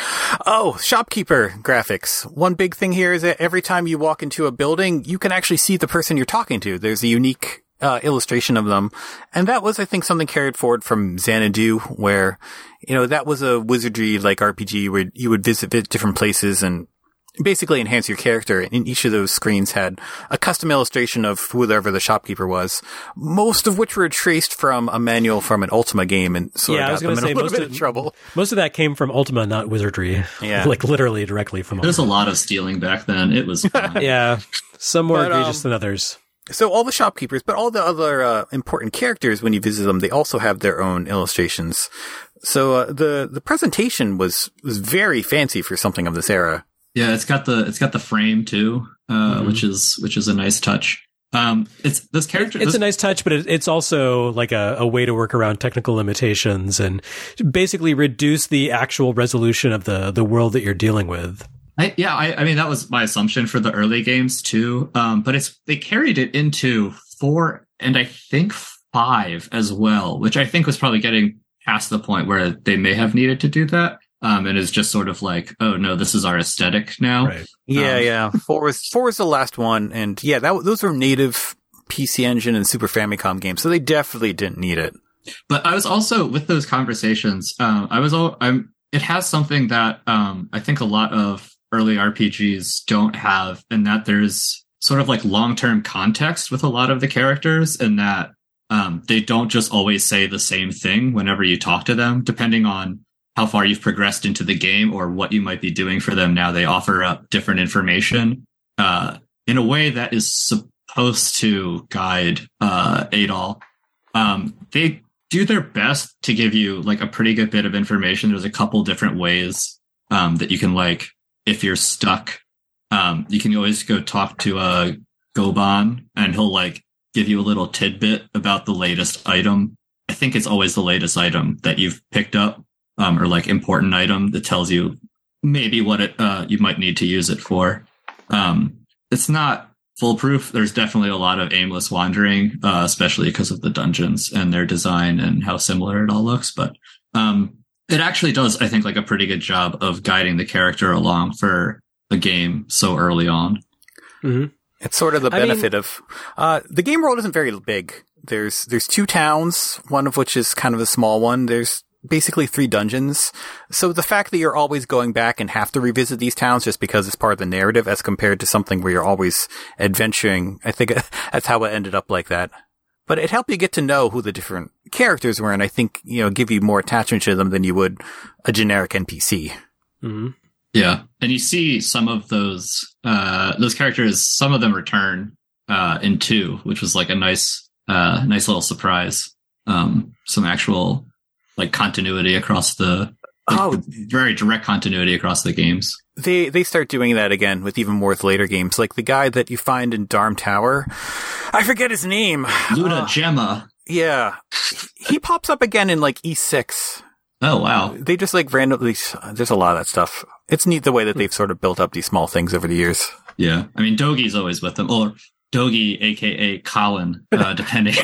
Oh, shopkeeper graphics. One big thing here is that every time you walk into a building, you can actually see the person you're talking to. There's a unique uh, illustration of them. And that was, I think, something carried forward from Xanadu, where, you know, that was a wizardry-like R P G where you would visit different places and basically enhance your character. And each of those screens had a custom illustration of whoever the shopkeeper was, most of which were traced from a manual from an Ultima game, and sort yeah, of I was got them say, in a little most bit of, of trouble. Most of that came from Ultima, not Wizardry. Yeah. Like literally directly from Ultima. There's a lot of stealing back then. It was fun. Yeah, some more But, egregious um, than others. So all the shopkeepers, but all the other uh, important characters, when you visit them, they also have their own illustrations. So uh, the the presentation was was very fancy for something of this era. Yeah, it's got the it's got the frame too, uh, Mhm. which is which is a nice touch. Um, it's this character. It's this, a nice touch, but it, it's also like a, a way to work around technical limitations and basically reduce the actual resolution of the, the world that you're dealing with. I, yeah, I, I mean that was my assumption for the early games too. Um, but it's they carried it into four and I think five as well, which I think was probably getting past the point where they may have needed to do that. Um, and it's just sort of like, oh no, this is our aesthetic now. Right. Yeah, Um, yeah. Four was four was the last one, and yeah, that those were native P C Engine and Super Famicom games, so they definitely didn't need it. But I was also with those conversations. Um, I was all. I'm. It has something that um, I think a lot of early R P Gs don't have, and that there's sort of like long-term context with a lot of the characters, and that um, they don't just always say the same thing whenever you talk to them, depending on how far you've progressed into the game or what you might be doing for them now. They offer up different information uh, in a way that is supposed to guide uh, Adol. Um, they do their best to give you like a pretty good bit of information. There's a couple different ways um, that you can, like, if you're stuck, um, you can always go talk to uh, Goban, and he'll like give you a little tidbit about the latest item. I think it's always the latest item that you've picked up. Um, or like important item that tells you maybe what it uh, you might need to use it for. Um, it's not foolproof. There's definitely a lot of aimless wandering, uh, especially because of the dungeons and their design and how similar it all looks. But um, it actually does, I think, like a pretty good job of guiding the character along for the game so early on. Mm-hmm. It's sort of the I benefit mean- of uh, the game world isn't very big. There's there's two towns, one of which is kind of a small one. There's basically three dungeons. So the fact that you're always going back and have to revisit these towns just because it's part of the narrative as compared to something where you're always adventuring, I think that's how it ended up like that. But it helped you get to know who the different characters were, and I think, you know, give you more attachment to them than you would a generic N P C. Mm-hmm. Yeah, and you see some of those uh, those characters. Some of them return uh, in two, which was like a nice, uh, nice little surprise. Um, some actual like continuity across the like, Oh. very direct continuity across the games. They they start doing that again with even more with later games. Like the guy that you find in Darm Tower, I forget his name. Luna Uh, Gemma. Yeah. He pops up again in like E six. Oh wow. They just like randomly, there's a lot of that stuff. It's neat the way that they've sort of built up these small things over the years. Yeah, I mean Dogi's always with them, or Dogi, aka Colin, uh, depending.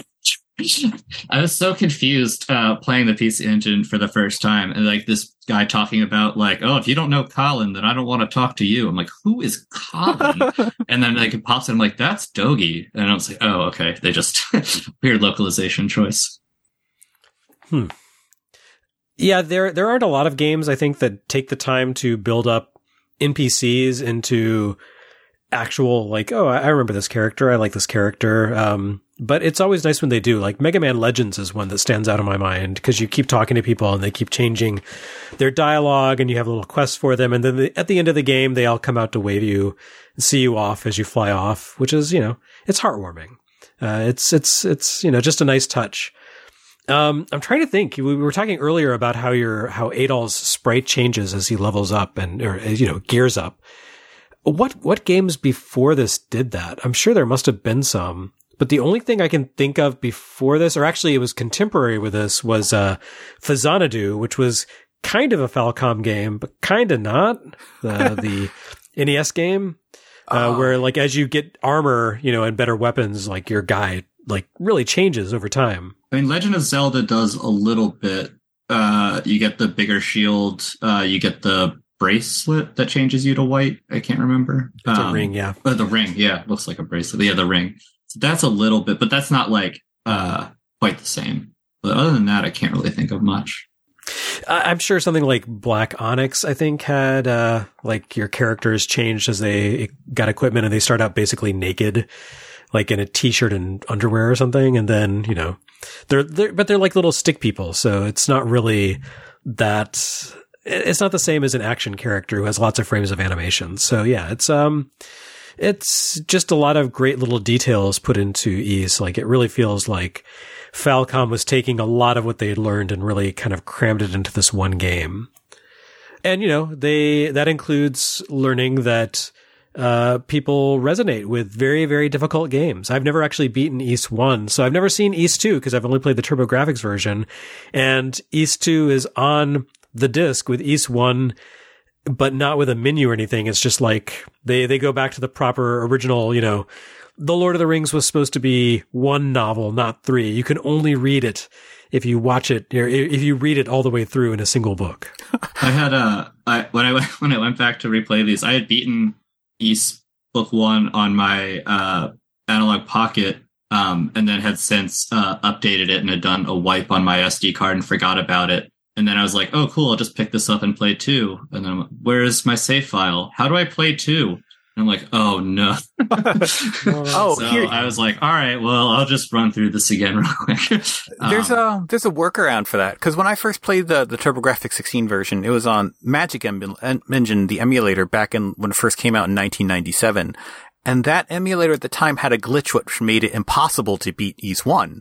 I was so confused uh, playing the P C Engine for the first time, and like this guy talking about like, oh, if you don't know Colin, then I don't want to talk to you. I'm like, who is Colin? And then like it pops in, I'm like, that's Dogi, and I was like, oh, okay, they just weird localization choice. Hmm. Yeah, there there aren't a lot of games, I think, that take the time to build up N P Cs into actual, like, oh, I remember this character, I like this character. Um, but it's always nice when they do. Like, Mega Man Legends is one that stands out in my mind, because you keep talking to people and they keep changing their dialogue, and you have little quests for them, and then the, at the end of the game, they all come out to wave you and see you off as you fly off, which is, you know, it's heartwarming. Uh, it's, it's, it's, you know, just a nice touch. Um, I'm trying to think. We were talking earlier about how your, how Adol's sprite changes as he levels up and, or, you know, gears up. What, what games before this did that? I'm sure there must have been some, but the only thing I can think of before this, or actually it was contemporary with this, was, uh, Phazanadu, which was kind of a Falcom game, but kind of not. Uh, the N E S game, uh, Oh. where like as you get armor, you know, and better weapons, like your guy, like really changes over time. I mean, Legend of Zelda does a little bit. Uh, you get the bigger shield. Uh, you get the bracelet that changes you to white. I can't remember. It's um, a ring, yeah. Oh, the ring, yeah, looks like a bracelet. Yeah, the ring. So that's a little bit, but that's not like uh, quite the same. But other than that, I can't really think of much. I'm sure something like Black Onyx, I think, had uh, like your characters changed as they got equipment and they start out basically naked, like in a t-shirt and underwear or something. And then, you know, they're, they're, but they're like little stick people. So it's not really that, it's not the same as an action character who has lots of frames of animation. So yeah, it's, um, it's just a lot of great little details put into Ys. Like it really feels like Falcom was taking a lot of what they had learned and really kind of crammed it into this one game. And, you know, they, that includes learning that, uh, people resonate with very, very difficult games. I've never actually beaten Ys one, so I've never seen Ys two because I've only played the TurboGrafx version. And Ys two is on the disc with Ys one, but not with a menu or anything. It's just like they, they go back to the proper original, you know, The Lord of the Rings was supposed to be one novel, not three. You can only read it if you watch it, or if you read it all the way through in a single book. I had a, I, when I went, when I went back to replay these, I had beaten Ys Book One on my uh, Analog Pocket, um, and then had since uh, updated it and had done a wipe on my S D card and forgot about it. And then I was like, oh, cool, I'll just pick this up and play two. And then I'm like, where's my save file? How do I play two? I'm like, oh no. oh, so here. I was like, all right, well, I'll just run through this again real quick. um, there's a there's a workaround for that, because when I first played the the TurboGrafx sixteen version, it was on Magic Engine, the emulator, back in when it first came out in nineteen ninety-seven, and that emulator at the time had a glitch which made it impossible to beat Ys one.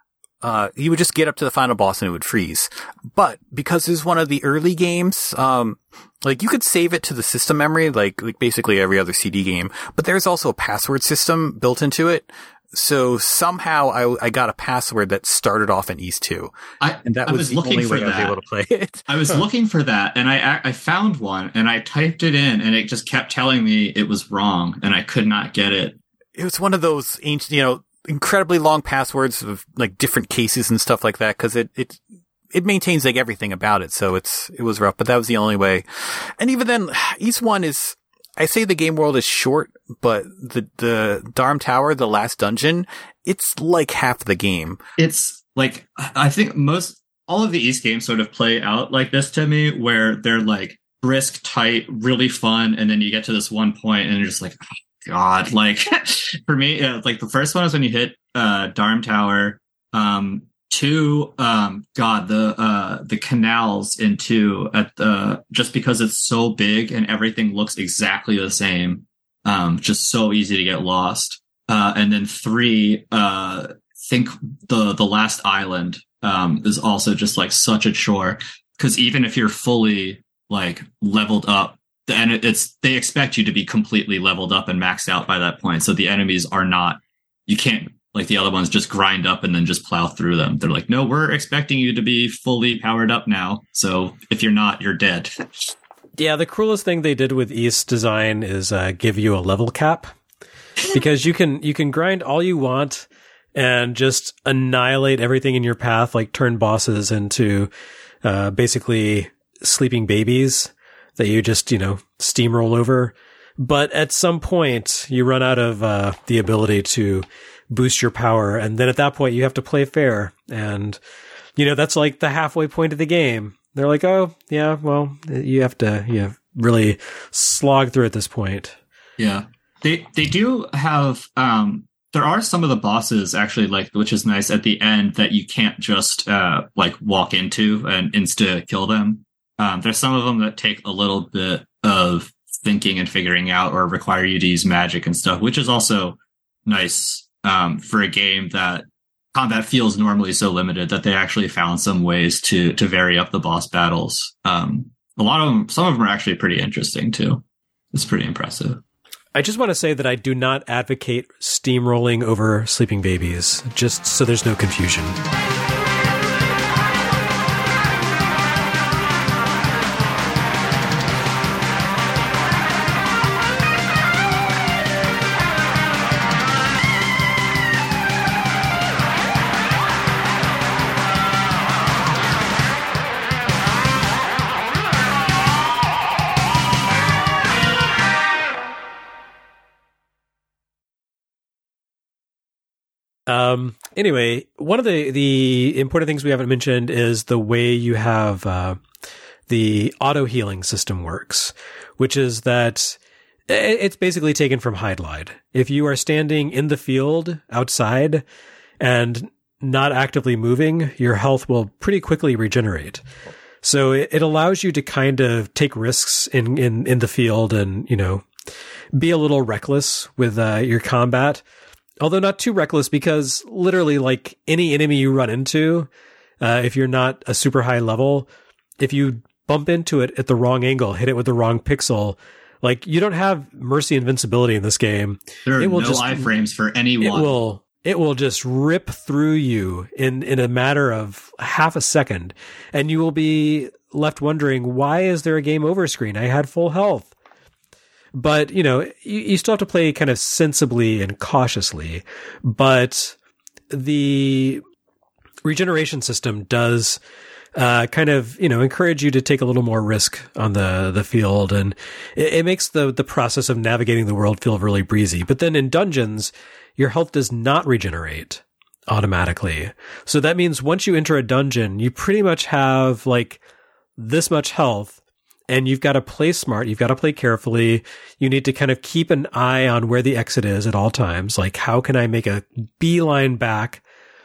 Uh, you would just get up to the final boss and it would freeze. But because it was one of the early games, um, like you could save it to the system memory, like, like basically every other C D game, but there's also a password system built into it. So somehow I, I got a password that started off in Ys two. I, and that I was, was the looking only for way that. I was able to play it. I was looking for that, and I I found one, and I typed it in, and it just kept telling me it was wrong, and I could not get it. It was one of those ancient, you know, incredibly long passwords of like different cases and stuff like that, because it, it, it maintains like everything about it. So it's, it was rough, but that was the only way. And even then, Ys one is, I say the game world is short, but the, the Darm Tower, the last dungeon, it's like half the game. It's like, I think most, all of the Ys games sort of play out like this to me, where they're like brisk, tight, really fun. And then you get to this one point and you're just like, God, like for me, yeah, like the first one is when you hit uh, Darm Tower. Um, two, um, God, the uh, the canals in two at the just because it's so big and everything looks exactly the same, um, just so easy to get lost. Uh, and then three, uh, think the the last island um, is also just like such a chore, because even if you're fully like leveled up. And it's, they expect you to be completely leveled up and maxed out by that point. So the enemies are not, you can't, like the other ones, just grind up and then just plow through them. They're like, no, we're expecting you to be fully powered up now. So if you're not, you're dead. Yeah, the cruelest thing they did with Ys design is uh, give you a level cap. Because you can, you can grind all you want and just annihilate everything in your path, like turn bosses into uh, basically sleeping babies that you just, you know, steamroll over. But at some point, you run out of uh, the ability to boost your power. And then at that point, you have to play fair. And, you know, that's like the halfway point of the game. They're like, oh, yeah, well, you have to you know, really slog through at this point. Yeah. They they do have, um, there are some of the bosses actually, like, which is nice at the end, that you can't just, uh, like, walk into and insta kill them. Um, there's some of them that take a little bit of thinking and figuring out, or require you to use magic and stuff, which is also nice um, for a game that combat feels normally so limited, that they actually found some ways to to vary up the boss battles. Um, a lot of them, some of them are actually pretty interesting too. It's pretty impressive. I just want to say that I do not advocate steamrolling over sleeping babies, just so there's no confusion. Um, anyway, one of the, the important things we haven't mentioned is the way you have, uh, the auto healing system works, which is that it's basically taken from Hide Glide. If you are standing in the field outside and not actively moving, your health will pretty quickly regenerate. So it, it allows you to kind of take risks in, in, in the field and, you know, be a little reckless with uh, your combat. Although not too reckless, because literally, like, any enemy you run into, uh, if you're not a super high level, if you bump into it at the wrong angle, hit it with the wrong pixel, like, you don't have mercy invincibility in this game. There are it will no just, iframes for anyone. It will, it will just rip through you in, in a matter of half a second, and you will be left wondering, why is there a game over screen? I had full health. But, you know, you, you still have to play kind of sensibly and cautiously. But the regeneration system does uh, kind of, you know, encourage you to take a little more risk on the, the field. And it, it makes the, the process of navigating the world feel really breezy. But then in dungeons, your health does not regenerate automatically. So that means once you enter a dungeon, you pretty much have like this much health. And you've got to play smart. You've got to play carefully. You need to kind of keep an eye on where the exit is at all times. Like, how can I make a beeline back?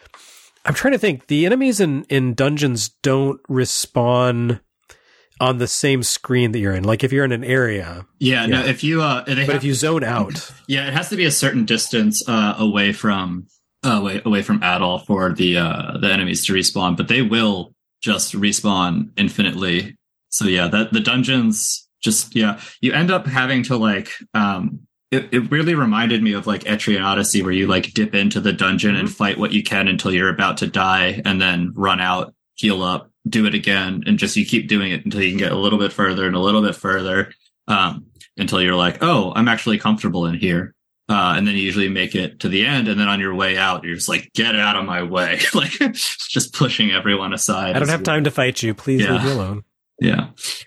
I'm trying to think. The enemies in, in dungeons don't respawn on the same screen that you're in. Like, if you're in an area. Yeah, yeah. no, if you, uh, but if you zone out. Yeah, it has to be a certain distance, uh, away from, uh, away, away from Adol for the, uh, the enemies to respawn, but they will just respawn infinitely. So yeah, that the dungeons just, yeah, you end up having to like, um, it, it really reminded me of like Etrian Odyssey, where you like dip into the dungeon mm-hmm. and fight what you can until you're about to die, and then run out, heal up, do it again, and just you keep doing it until you can get a little bit further and a little bit further, um, until you're like, oh, I'm actually comfortable in here. Uh, and then you usually make it to the end, and then on your way out, you're just like, get out of my way. Like, just pushing everyone aside. I don't have time to fight you. Please yeah. leave me alone. Yeah.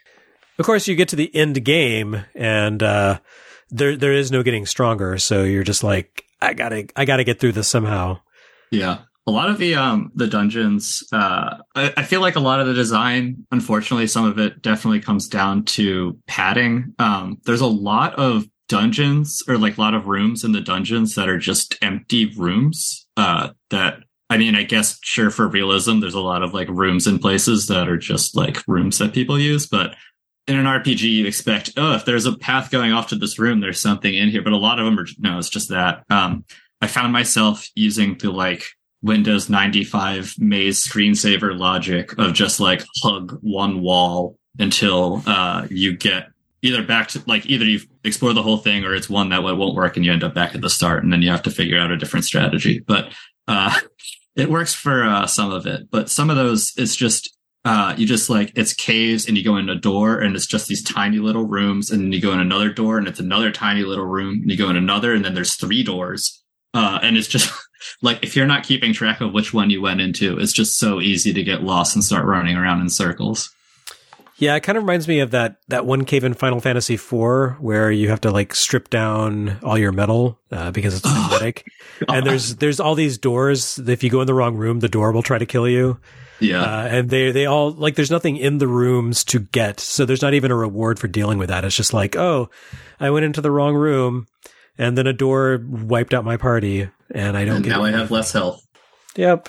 Of course, you get to the end game, and uh, there there is no getting stronger. So you're just like, I gotta I gotta get through this somehow. Yeah, a lot of the um the dungeons, uh, I, I feel like a lot of the design, unfortunately, some of it definitely comes down to padding. Um, there's a lot of dungeons, or like a lot of rooms in the dungeons that are just empty rooms. Uh, that. I mean, I guess, sure, for realism, there's a lot of like rooms and places that are just like rooms that people use. But in an R P G, you expect, oh, if there's a path going off to this room, there's something in here. But a lot of them are, no, it's just that. Um, I found myself using the like Windows ninety-five maze screensaver logic of just like hug one wall until uh, you get either back to like either you explore the whole thing, or it's one that won't work and you end up back at the start, and then you have to figure out a different strategy. But uh, it works for uh, some of it, but some of those, it's just, uh, you just like, it's caves and you go in a door and it's just these tiny little rooms, and then you go in another door and it's another tiny little room, and you go in another, and then there's three doors. Uh, and it's just like, if you're not keeping track of which one you went into, it's just so easy to get lost and start running around in circles. Yeah, it kind of reminds me of that, that one cave in Final Fantasy four where you have to like strip down all your metal uh, because it's magnetic. Oh, and there's there's all these doors. If you go in the wrong room, the door will try to kill you. Yeah. Uh, and they they all, like, there's nothing in the rooms to get. So there's not even a reward for dealing with that. It's just like, oh, I went into the wrong room, and then a door wiped out my party, and I don't and get now it. I have less health. Yep.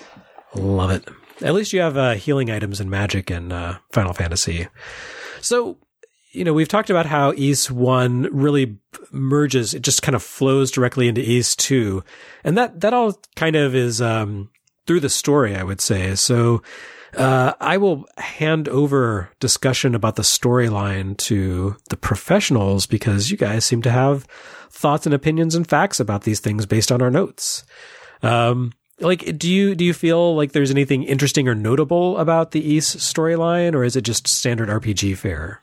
Love it. At least you have uh, healing items and magic in uh, Final Fantasy. So, you know, we've talked about how Ys one really merges, it just kind of flows directly into Ys two. And that, that all kind of is um, through the story, I would say. So uh, I will hand over discussion about the storyline to the professionals, because you guys seem to have thoughts and opinions and facts about these things based on our notes. Um Like, do you do you feel like there's anything interesting or notable about the Ys storyline, or is it just standard R P G fare?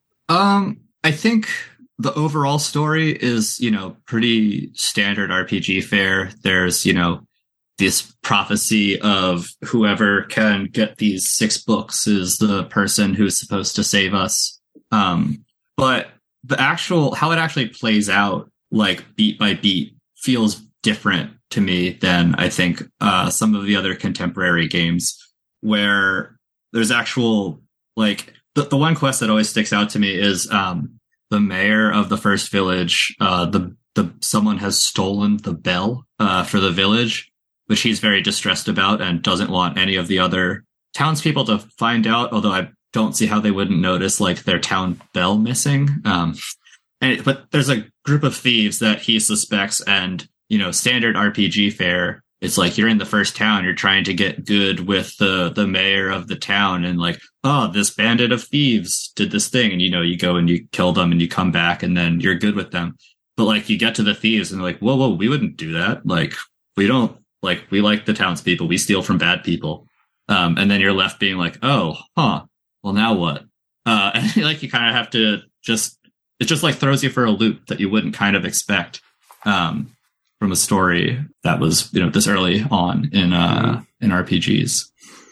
Um, I think the overall story is, you know, pretty standard R P G fare. There's, you know, this prophecy of whoever can get these six books is the person who's supposed to save us. Um, but the actual, how it actually plays out, like beat by beat, feels different to me than I think uh, some of the other contemporary games, where there's actual, like, the, the one quest that always sticks out to me is um, the mayor of the first village. Uh, the the someone has stolen the bell uh, for the village, which he's very distressed about and doesn't want any of the other townspeople to find out. Although I don't see how they wouldn't notice, like, their town bell missing. Um, and but there's a group of thieves that he suspects, and you know, standard R P G fare, it's like you're in the first town, you're trying to get good with the the mayor of the town, and like, oh, this bandit of thieves did this thing, and you know, you go and you kill them and you come back and then you're good with them. But like, you get to the thieves and they're like, whoa, whoa, we wouldn't do that. Like, we don't, like, we like the townspeople, we steal from bad people. Um, and then you're left being like, oh, huh, well, now what? Uh, and like, you kind of have to just, it just like throws you for a loop that you wouldn't kind of expect. Um, from a story that was, you know, this early on in uh, in R P Gs.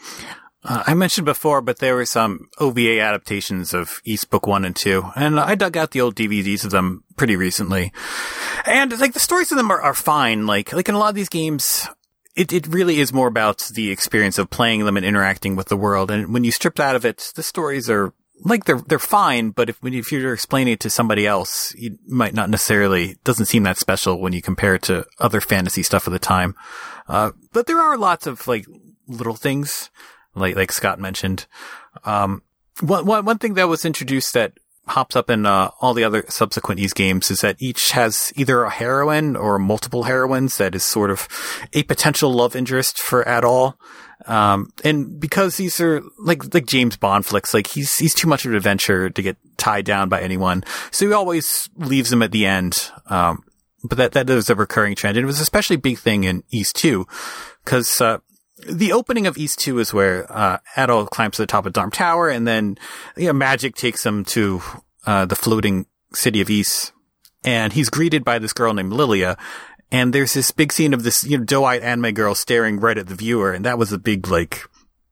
Uh, I mentioned before, but there were some O V A adaptations of Ys Book one and two, and I dug out the old D V Ds of them pretty recently. And, like, the stories of them are, are fine. Like, like in a lot of these games, it, it really is more about the experience of playing them and interacting with the world. And when you strip that of it, the stories are, like, they're, they're fine, but if, if you're explaining it to somebody else, you might not necessarily, doesn't seem that special when you compare it to other fantasy stuff of the time. Uh, but there are lots of, like, little things, like, like Scott mentioned. Um, one, one, one thing that was introduced that hops up in, uh, all the other subsequent Ys games is that each has either a heroine or multiple heroines that is sort of a potential love interest for Adol. Um, and because these are like, like James Bond flicks, like he's, he's too much of an adventurer to get tied down by anyone. So he always leaves them at the end. Um, but that, that is a recurring trend. And it was an especially big thing in Ys two, cause, uh, the opening of Ys two is where, uh, Adol climbs to the top of Darm Tower, and then, you know, magic takes him to, uh, the floating city of Ys. And he's greeted by this girl named Lilia. And there's this big scene of this, you know, doe-eyed anime girl staring right at the viewer. And that was a big, like,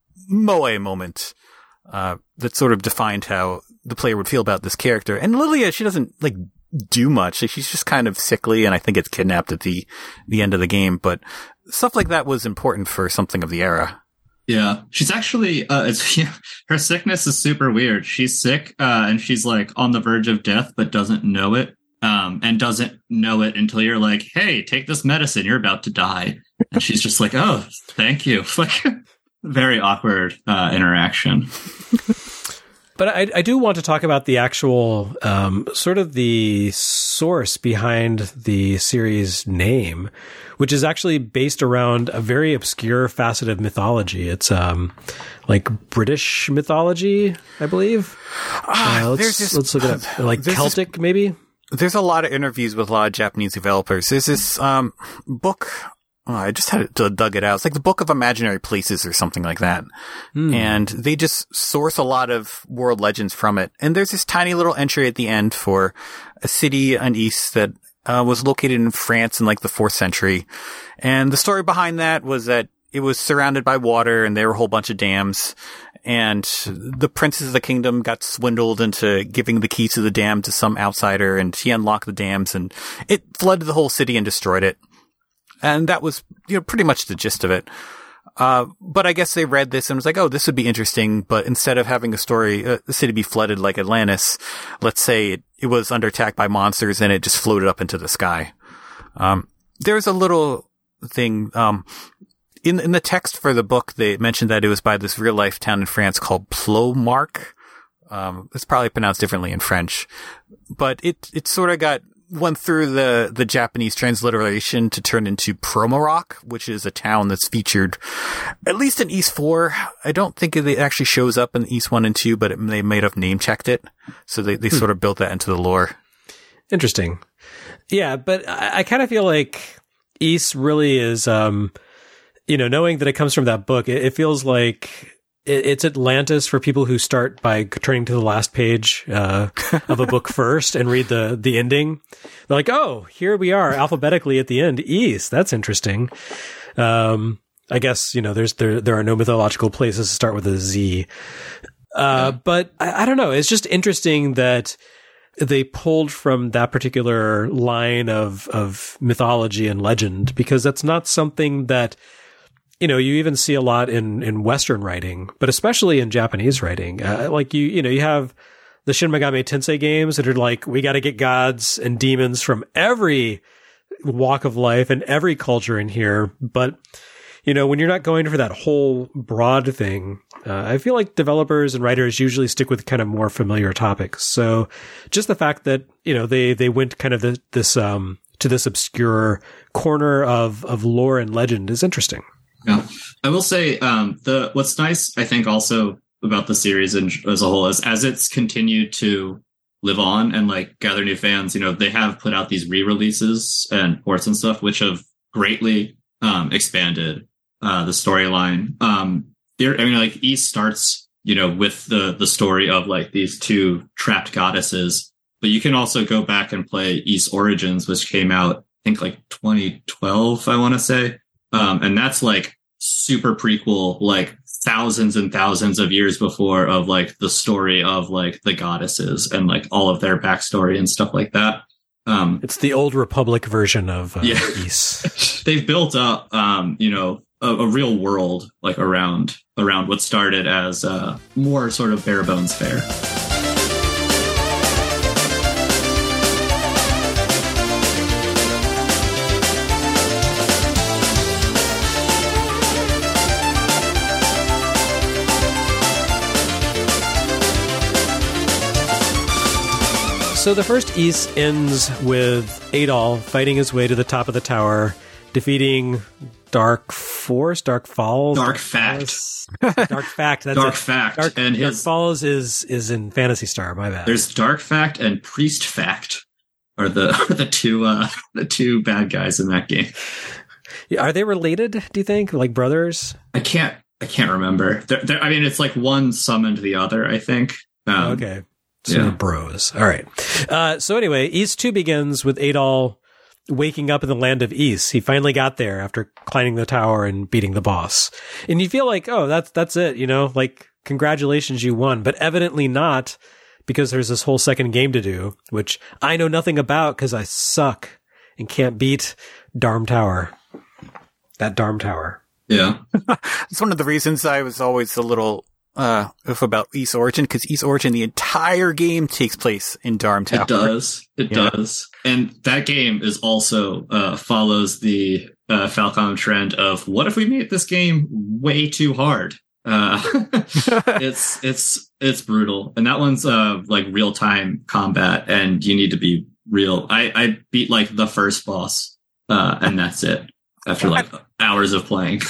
moe moment, uh, that sort of defined how the player would feel about this character. And Lilia, she doesn't, like, do much. Like, she's just kind of sickly, and I think gets kidnapped at the, the end of the game. But stuff like that was important for something of the era. Yeah. She's actually, uh, it's, yeah, her sickness is super weird. She's sick, uh, and she's, like, on the verge of death, but doesn't know it. Um, and doesn't know it until you're like, hey, take this medicine, you're about to die. And she's just like, oh, thank you. Like, very awkward uh, interaction. But I, I do want to talk about the actual, um, sort of the source behind the series name, which is actually based around a very obscure facet of mythology. It's, um, like British mythology, I believe. Ah, uh, let's, there's this, let's look it up. Like Celtic, this, maybe? There's a lot of interviews with a lot of Japanese developers. There's this, um, book. Oh, I just had to dug it out. It's like the Book of Imaginary Places or something like that. Mm. And they just source a lot of world legends from it. And there's this tiny little entry at the end for a city in Ys that uh, was located in France in like the fourth century. And the story behind that was that it was surrounded by water and there were a whole bunch of dams. And the princes of the kingdom got swindled into giving the keys to the dam to some outsider, and he unlocked the dams, and it flooded the whole city and destroyed it. And that was, you know, pretty much the gist of it. Uh, but I guess they read this and was like, oh, this would be interesting. But instead of having a story, uh, the city be flooded like Atlantis, let's say it, it was under attack by monsters and it just floated up into the sky. Um, there's a little thing, um, in, in the text for the book, they mentioned that it was by this real life town in France called Plomarc. Um, it's probably pronounced differently in French, but it, it sort of got, went through the, the Japanese transliteration to turn into Promarock, which is a town that's featured at least in Ys four. I don't think it actually shows up in Ys one and two, but it, they might have name checked it. So they, they hmm. sort of built that into the lore. Interesting. Yeah, but I, I kind of feel like Ys really is, um, you know, knowing that it comes from that book, it, it feels like it's Atlantis for people who start by turning to the last page uh, of a book first and read the the ending. They're like, oh, here we are alphabetically at the end. Ys, that's interesting. Um, I guess, you know, there's there there are no mythological places to start with a Z. Uh, yeah. But I, I don't know. It's just interesting that they pulled from that particular line of, of mythology and legend, because that's not something that, you know, you even see a lot in, in Western writing, but especially in Japanese writing. Uh, like you, you know, you have the Shin Megami Tensei games that are like, we got to get gods and demons from every walk of life and every culture in here. But, you know, when you're not going for that whole broad thing, uh, I feel like developers and writers usually stick with kind of more familiar topics. So just the fact that, you know, they, they went kind of the, this, um, to this obscure corner of, of lore and legend is interesting. Yeah. I will say, um, the, what's nice, I think also about the series in, as a whole is as it's continued to live on and like gather new fans, you know, they have put out these re-releases and ports and stuff, which have greatly, um, expanded uh the storyline. Um there I mean like East starts, you know, with the the story of like these two trapped goddesses, but you can also go back and play East Origins, which came out I think like twenty twelve, I want to say. Um and that's like super prequel, like thousands and thousands of years before of like the story of like the goddesses and like all of their backstory and stuff like that. Um it's the old Republic version of uh, yeah. East. They've built up um you know A, a real world like around around what started as uh, more sort of bare bones fare. So the first East ends with Adol fighting his way to the top of the tower, defeating Dark Force, Dark Falls, Dark Fact, Dark Fact. That's Dark it. Fact, Dark, and Dark his Falls is is in Phantasy Star. My bad. There's Dark Fact and Priest Fact are the are the two uh, the two bad guys in that game. Yeah, are they related? Do you think, like brothers? I can't I can't remember. They're, they're, I mean, it's like one summoned the other. I think. Um, okay, so yeah. they're bros. All right. Uh, so anyway, East Two begins with Adol waking up in the land of East. He finally got there after climbing the tower and beating the boss. And you feel like, oh, that's that's it, you know, like, congratulations, you won. But evidently not, because there's this whole second game to do, which I know nothing about because I suck and can't beat Darm Tower. That Darm Tower. Yeah. It's one of the reasons I was always a little uh if about East Origin, because East Origin, the entire game takes place in Darm Tower. It does. It yeah. does. And that game is also uh follows the uh Falcom trend of what if we made this game way too hard? Uh it's it's it's brutal. And that one's uh like real time combat and you need to be real. I, I beat like the first boss, uh and that's it. After like hours of playing.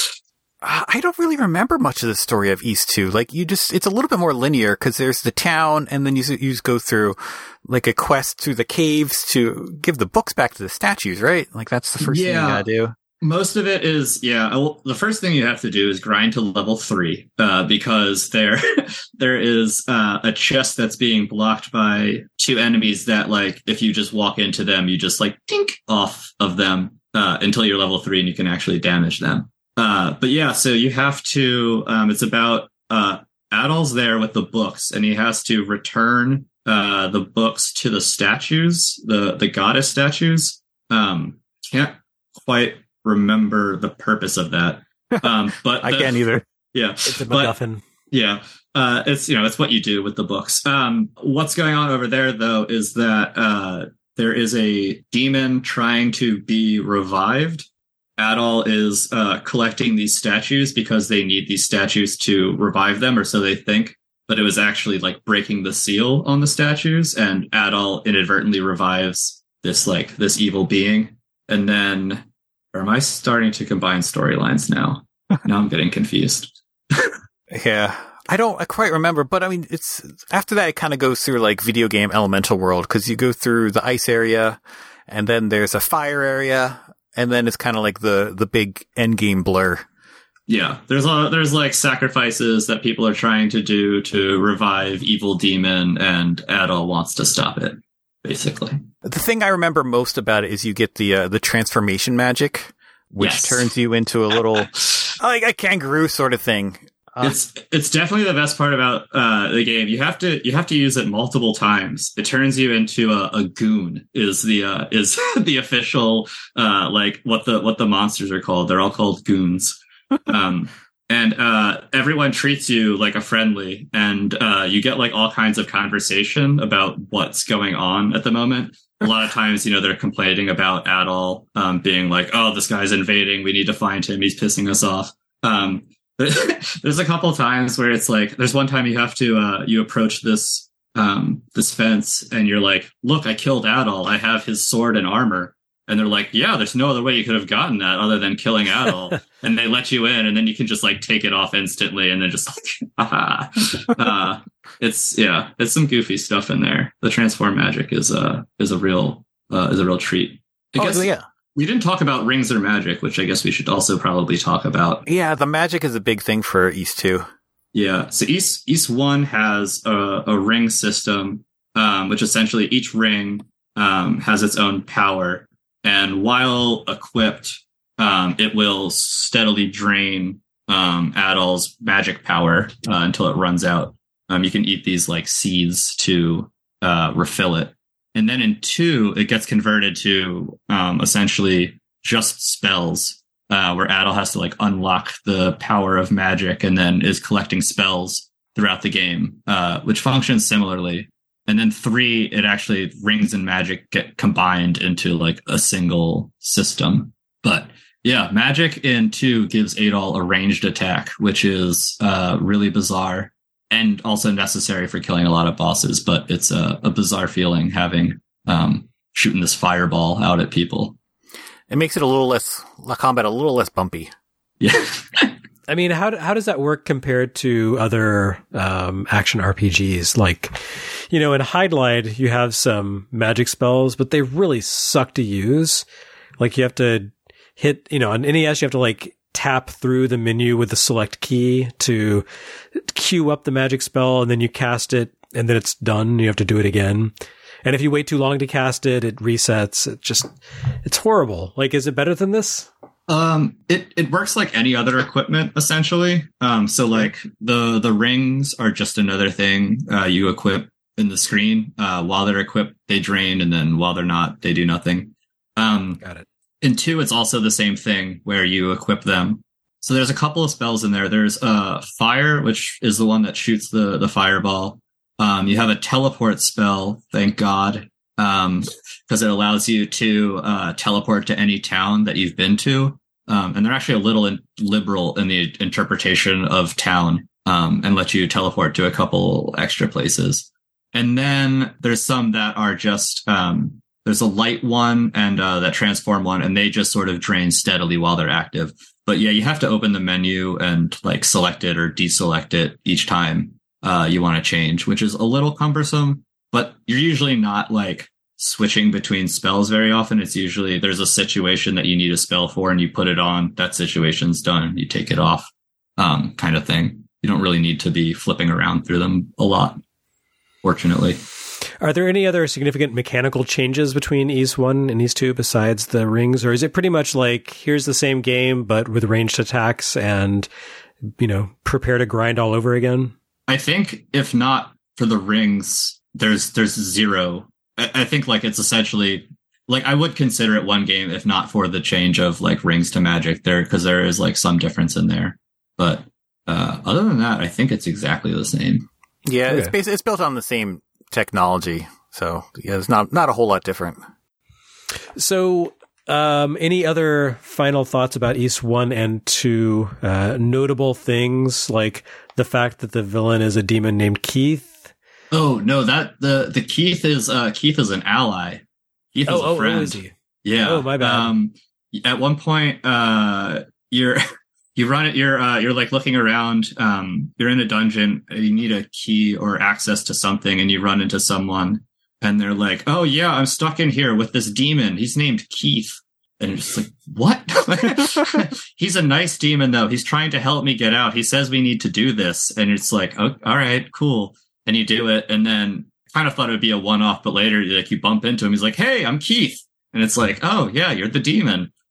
I don't really remember much of the story of East two. Like, you just, it's a little bit more linear because there's the town and then you, you just go through like a quest through the caves to give the books back to the statues, right? Like, that's the first yeah, thing you gotta do. Most of it is, yeah. Well, the first thing you have to do is grind to level three, uh, because there, there is, uh, a chest that's being blocked by two enemies that, like, if you just walk into them, you just like tink off of them, uh, until you're level three and you can actually damage them. Uh, but yeah, so you have to, um, it's about, uh, Adol's there with the books and he has to return, uh, the books to the statues, the, the goddess statues. Um, can't quite remember the purpose of that. Um, but I the, can't either. Yeah. It's a but, MacGuffin. yeah. Uh, it's, you know, it's what you do with the books. Um, what's going on over there though, is that, uh, there is a demon trying to be revived. Adol is uh, collecting these statues because they need these statues to revive them, or so they think. But it was actually like breaking the seal on the statues, and Adol inadvertently revives this like this evil being. And then, or am I starting to combine storylines now? Now I'm getting confused. Yeah. I don't quite remember, but I mean, it's after that, it kind of goes through like video game elemental world, because you go through the ice area and then there's a fire area. And then it's kind of like the, the big end game blur. Yeah, there's a, there's like sacrifices that people are trying to do to revive evil demon, and Adol wants to stop it, basically. The thing I remember most about it is you get the uh, the transformation magic, which yes. turns you into a little like a kangaroo sort of thing. It's it's definitely the best part about uh, the game. You have to you have to use it multiple times. It turns you into a, a goon. Is the uh, is the official uh, like what the what the monsters are called? They're all called goons. Um, and uh, everyone treats you like a friendly, and uh, you get like all kinds of conversation about what's going on at the moment. A lot of times, you know, they're complaining about Adol um, being like, "Oh, this guy's invading. We need to find him. He's pissing us off." Um, there's a couple times where it's like, there's one time you have to, uh, you approach this, um, this fence and you're like, look, I killed Adol. I have his sword and armor. And they're like, yeah, there's no other way you could have gotten that other than killing Adol. And they let you in and then you can just like take it off instantly and then just like, haha. uh, it's, yeah, it's some goofy stuff in there. The transform magic is, uh, is a real, uh, is a real treat. I oh, guess, yeah. We didn't talk about rings or magic, which I guess we should also probably talk about. Yeah, the magic is a big thing for Ys two. Yeah, so Ys Ys one has a, a ring system, um, which essentially each ring um, has its own power. And while equipped, um, it will steadily drain um, Adol's magic power uh, until it runs out. Um, you can eat these like seeds to uh, refill it. And then in two, it gets converted to um, essentially just spells, uh, where Adol has to like unlock the power of magic and then is collecting spells throughout the game, uh, which functions similarly. And then three, it actually rings and magic get combined into like a single system. But yeah, magic in two gives Adol a ranged attack, which is uh, really bizarre. And also necessary for killing a lot of bosses, but it's a, a bizarre feeling having um, shooting this fireball out at people. It makes it a little less, the combat a little less bumpy. Yeah. I mean, how how does that work compared to other um, action R P Gs? Like, you know, in Hydlide, you have some magic spells, but they really suck to use. Like, you have to hit, you know, on N E S, you have to like tap through the menu with the select key to queue up the magic spell, and then you cast it, and then it's done. You have to do it again. And if you wait too long to cast it, it resets. It just, it's horrible. Like, is it better than this? Um, it, it works like any other equipment, essentially. Um, so like the, the rings are just another thing, uh, you equip in the screen. Uh, while they're equipped, they drain, and then while they're not, they do nothing. Um, Got it. In two, it's also the same thing where you equip them. So there's a couple of spells in there. There's uh, fire, which is the one that shoots the, the fireball. Um, you have a teleport spell, thank God, um, because it allows you to uh, teleport to any town that you've been to. Um, and they're actually a little in- liberal in the interpretation of town, um, and let you teleport to a couple extra places. And then there's some that are just... Um, There's a light one and uh, that transform one, and they just sort of drain steadily while they're active. But yeah, you have to open the menu and like select it or deselect it each time uh, you want to change, which is a little cumbersome. But you're usually not like switching between spells very often. It's usually there's a situation that you need a spell for, and you put it on. That situation's done. You take it off, um, kind of thing. You don't really need to be flipping around through them a lot, fortunately. Are there any other significant mechanical changes between Ys one and Ys two besides the rings? Or is it pretty much like, here's the same game, but with ranged attacks and, you know, prepare to grind all over again? I think if not for the rings, there's there's zero. I, I think like it's essentially, like I would consider it one game if not for the change of like rings to magic there, because there is like some difference in there. But uh, other than that, I think it's exactly the same. Yeah, Okay. it's basically, it's built on the same technology, so yeah, it's not not a whole lot different. So, um, any other final thoughts about Ys one and two? Uh, notable things like the fact that the villain is a demon named Keith. Oh no, that the the Keith is uh, Keith is an ally. Keith is Oh, a oh, friend. oh, is he? Yeah. Oh, my bad. Um, at one point, uh, you're you run it. You're uh, you're like looking around. Um, you're in a dungeon. You need a key or access to something, and you run into someone, and they're like, "Oh yeah, I'm stuck in here with this demon. He's named Keith." And you're just like, "What?" He's a nice demon, though. He's trying to help me get out. He says we need to do this, and it's like, "Oh, all right, cool." And you do it, and then I kind of thought it would be a one-off, but later, like you bump into him. He's like, "Hey, I'm Keith," and it's like, "Oh yeah, you're the demon."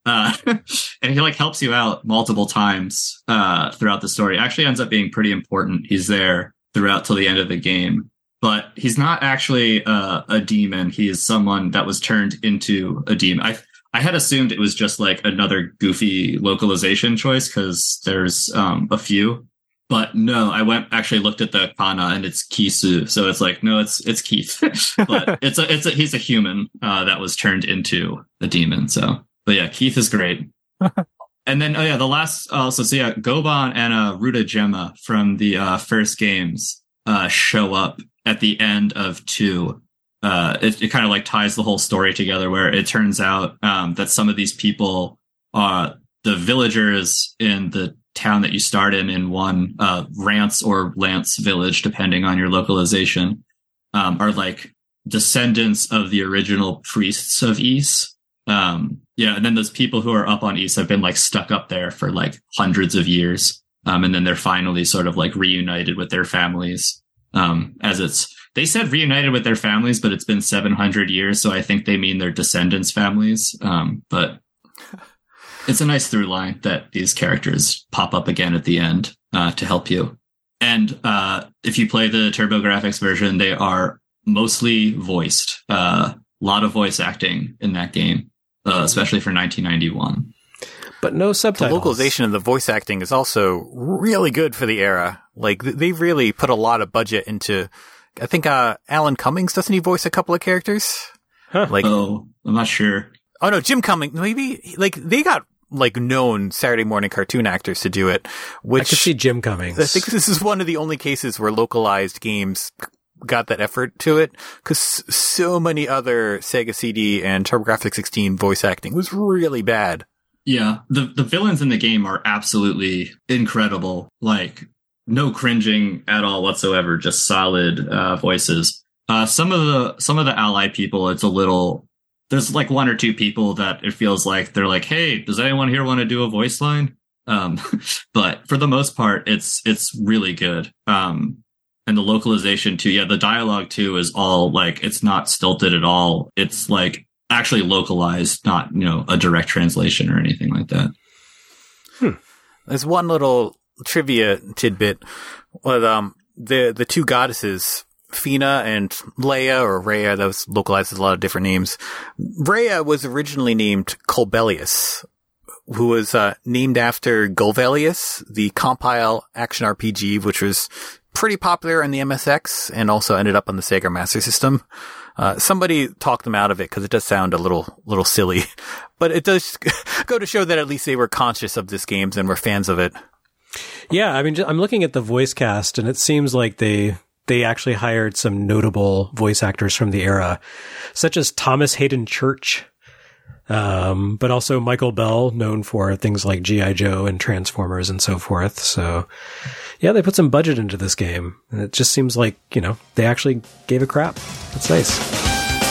Uh, and he like helps you out multiple times uh, throughout the story. Actually ends up being pretty important. He's there throughout till the end of the game. But he's not actually uh, a demon. He is someone that was turned into a demon. I I had assumed it was just like another goofy localization choice because there's um, a few. But no, I went actually looked at the kana and it's Kisu. So it's like, no, it's it's Keith. But it's a it's a he's a human uh, that was turned into a demon. So but yeah, Keith is great. And then oh yeah, the last also so yeah, Goban and uh, Ruta Gemma from the uh, first games uh, show up at the end of two. Uh, it, it kind of like ties the whole story together where it turns out um, that some of these people are the villagers in the town that you start in, in one uh, Rance or Lance village, depending on your localization, um, are like descendants of the original priests of Ys. Um, yeah. And then those people who are up on Ys have been like stuck up there for like hundreds of years. Um, and then they're finally sort of like reunited with their families. Um, as it's, they said reunited with their families, but it's been seven hundred years. So I think they mean their descendants' families. Um, but it's a nice through line that these characters pop up again at the end, uh, to help you. And, uh, if you play the TurboGrafx version, they are mostly voiced, a uh, lot of voice acting in that game, uh, especially for nineteen ninety-one. But no subtitles. The localization and the voice acting is also really good for the era. Like, they really put a lot of budget into, I think, uh, Alan Cummings, doesn't he voice a couple of characters? Huh. Like, oh, I'm not sure. Oh no, Jim Cummings, maybe, like, they got, like, known Saturday morning cartoon actors to do it, which... I could see Jim Cummings. I think this is one of the only cases where localized games got that effort to it, because so many other Sega C D and TurboGrafx sixteen voice acting was really bad. Yeah, the the villains in the game are absolutely incredible. Like, no cringing at all whatsoever, just solid uh, voices. Uh, some of the some of the ally people, it's a little... There's like one or two people that it feels like they're like, hey, does anyone here want to do a voice line? Um, but for the most part, it's it's really good. Um, and the localization too, yeah, the dialogue too is all like, it's not stilted at all. It's like actually localized, not, you know, a direct translation or anything like that. Hmm. There's one little trivia tidbit with um the the two goddesses, Fina and Leia, or Rhea, that was localized as a lot of different names. Rhea was originally named Colbelius, who was uh, named after Golvelius, the compile action R P G, which was pretty popular in the M S X and also ended up on the Sega Master System. Uh, somebody talked them out of it because it does sound a little, little silly, but it does go to show that at least they were conscious of this games and were fans of it. Yeah, I mean, I'm looking at the voice cast, and it seems like they they actually hired some notable voice actors from the era, such as Thomas Hayden Church, um, but also Michael Bell, known for things like G I. Joe and Transformers and so forth. So, yeah, they put some budget into this game, and it just seems like, you know, they actually gave a crap. That's nice.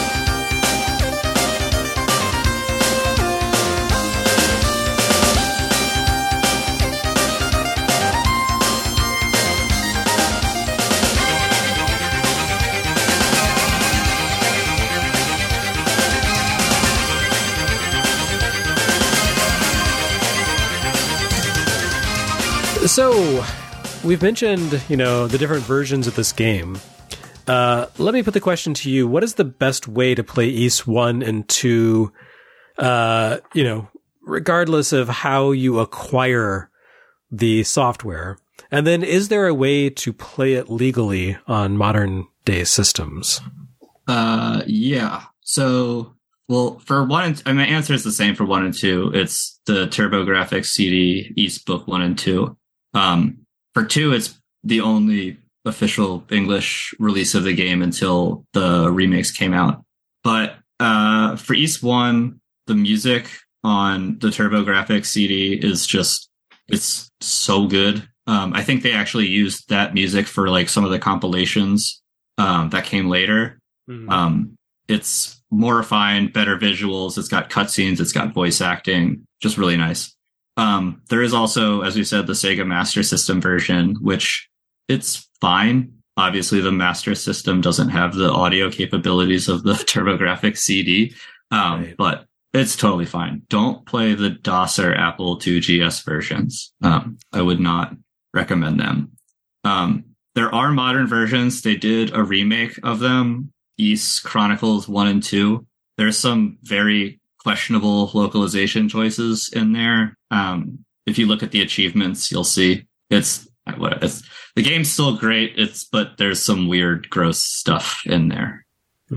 So, we've mentioned, you know, the different versions of this game. Uh, let me put the question to you. What is the best way to play Ys one and two, uh, you know, regardless of how you acquire the software? And then is there a way to play it legally on modern day systems? Uh, yeah. So, well, for one, and, I mean, my answer is the same for one and two. It's the TurboGrafx C D Ys Book one and two. Um, for two, it's the only official English release of the game until the remakes came out. But uh, for Ys one, the music on the TurboGrafx C D is just, it's so good. Um, I think they actually used that music for like some of the compilations um, that came later. Mm-hmm. Um, it's more refined, better visuals. It's got cutscenes. It's got voice acting. Just really nice. Um, there is also, as we said, the Sega Master System version, which it's fine. Obviously, the Master System doesn't have the audio capabilities of the TurboGrafx C D, um, right. but it's totally fine. Don't play the DOS or Apple two G S versions. Um, I would not recommend them. Um, there are modern versions. They did a remake of them, Ys Chronicles one and two. There's some very questionable localization choices in there. Um, if you look at the achievements, you'll see it's, what it's the game's still great. It's but there's some weird, gross stuff in there.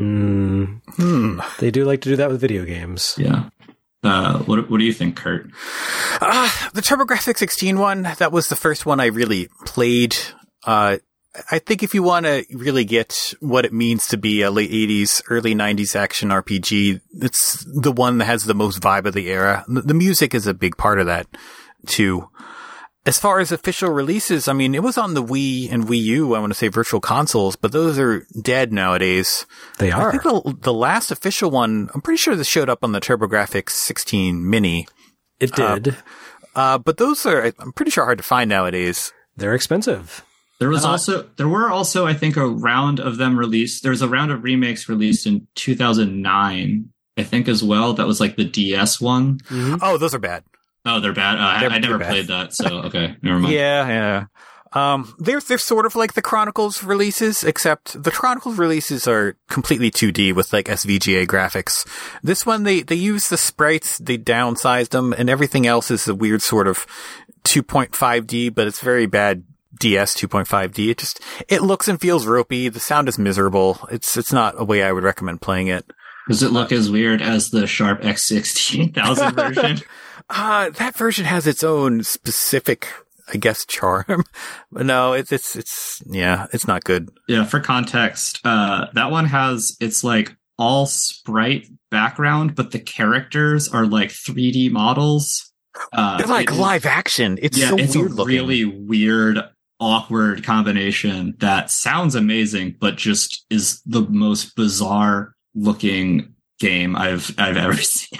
Mm. Hmm. They do like to do that with video games. Yeah. Uh, what what do you think, Kurt? Uh, the TurboGrafx sixteen one, that was the first one I really played. Uh, I think if you want to really get what it means to be a late eighties, early nineties action R P G, it's the one that has the most vibe of the era. The music is a big part of that, too. As far as official releases, I mean, it was on the Wii and Wii U, I want to say virtual consoles, but those are dead nowadays. They are. I think the, the last official one, I'm pretty sure this showed up on the TurboGrafx sixteen Mini. It did. Uh, uh, but those are, I'm pretty sure, hard to find nowadays. They're expensive. There was Uh, also, there were also, I think, a round of them released. There was a round of remakes released in two thousand nine, I think, as well. That was like the D S one. Mm-hmm. Oh, those are bad. Oh, they're bad. Uh, They're- I, I never they're bad. played that, so okay, never mind. Yeah, yeah. Um, they're, they're sort of like the Chronicles releases, except the Chronicles releases are completely two D with like S V G A graphics. This one, they, they use the sprites, they downsized them, and everything else is a weird sort of two point five D, but it's very bad D S two point five D. It just, it looks and feels ropey. The sound is miserable. It's, it's not a way I would recommend playing it. Does it look as weird as the Sharp X sixteen thousand version? Uh, that version has its own specific, I guess, charm. But no, it's, it's, it's, yeah, it's not good. Yeah, for context, uh, that one has, it's like all sprite background, but the characters are like three D models. Uh, They're like it is- live action. It's yeah, so it's weird a looking. really weird, awkward combination that sounds amazing, but just is the most bizarre looking game I've I've ever seen.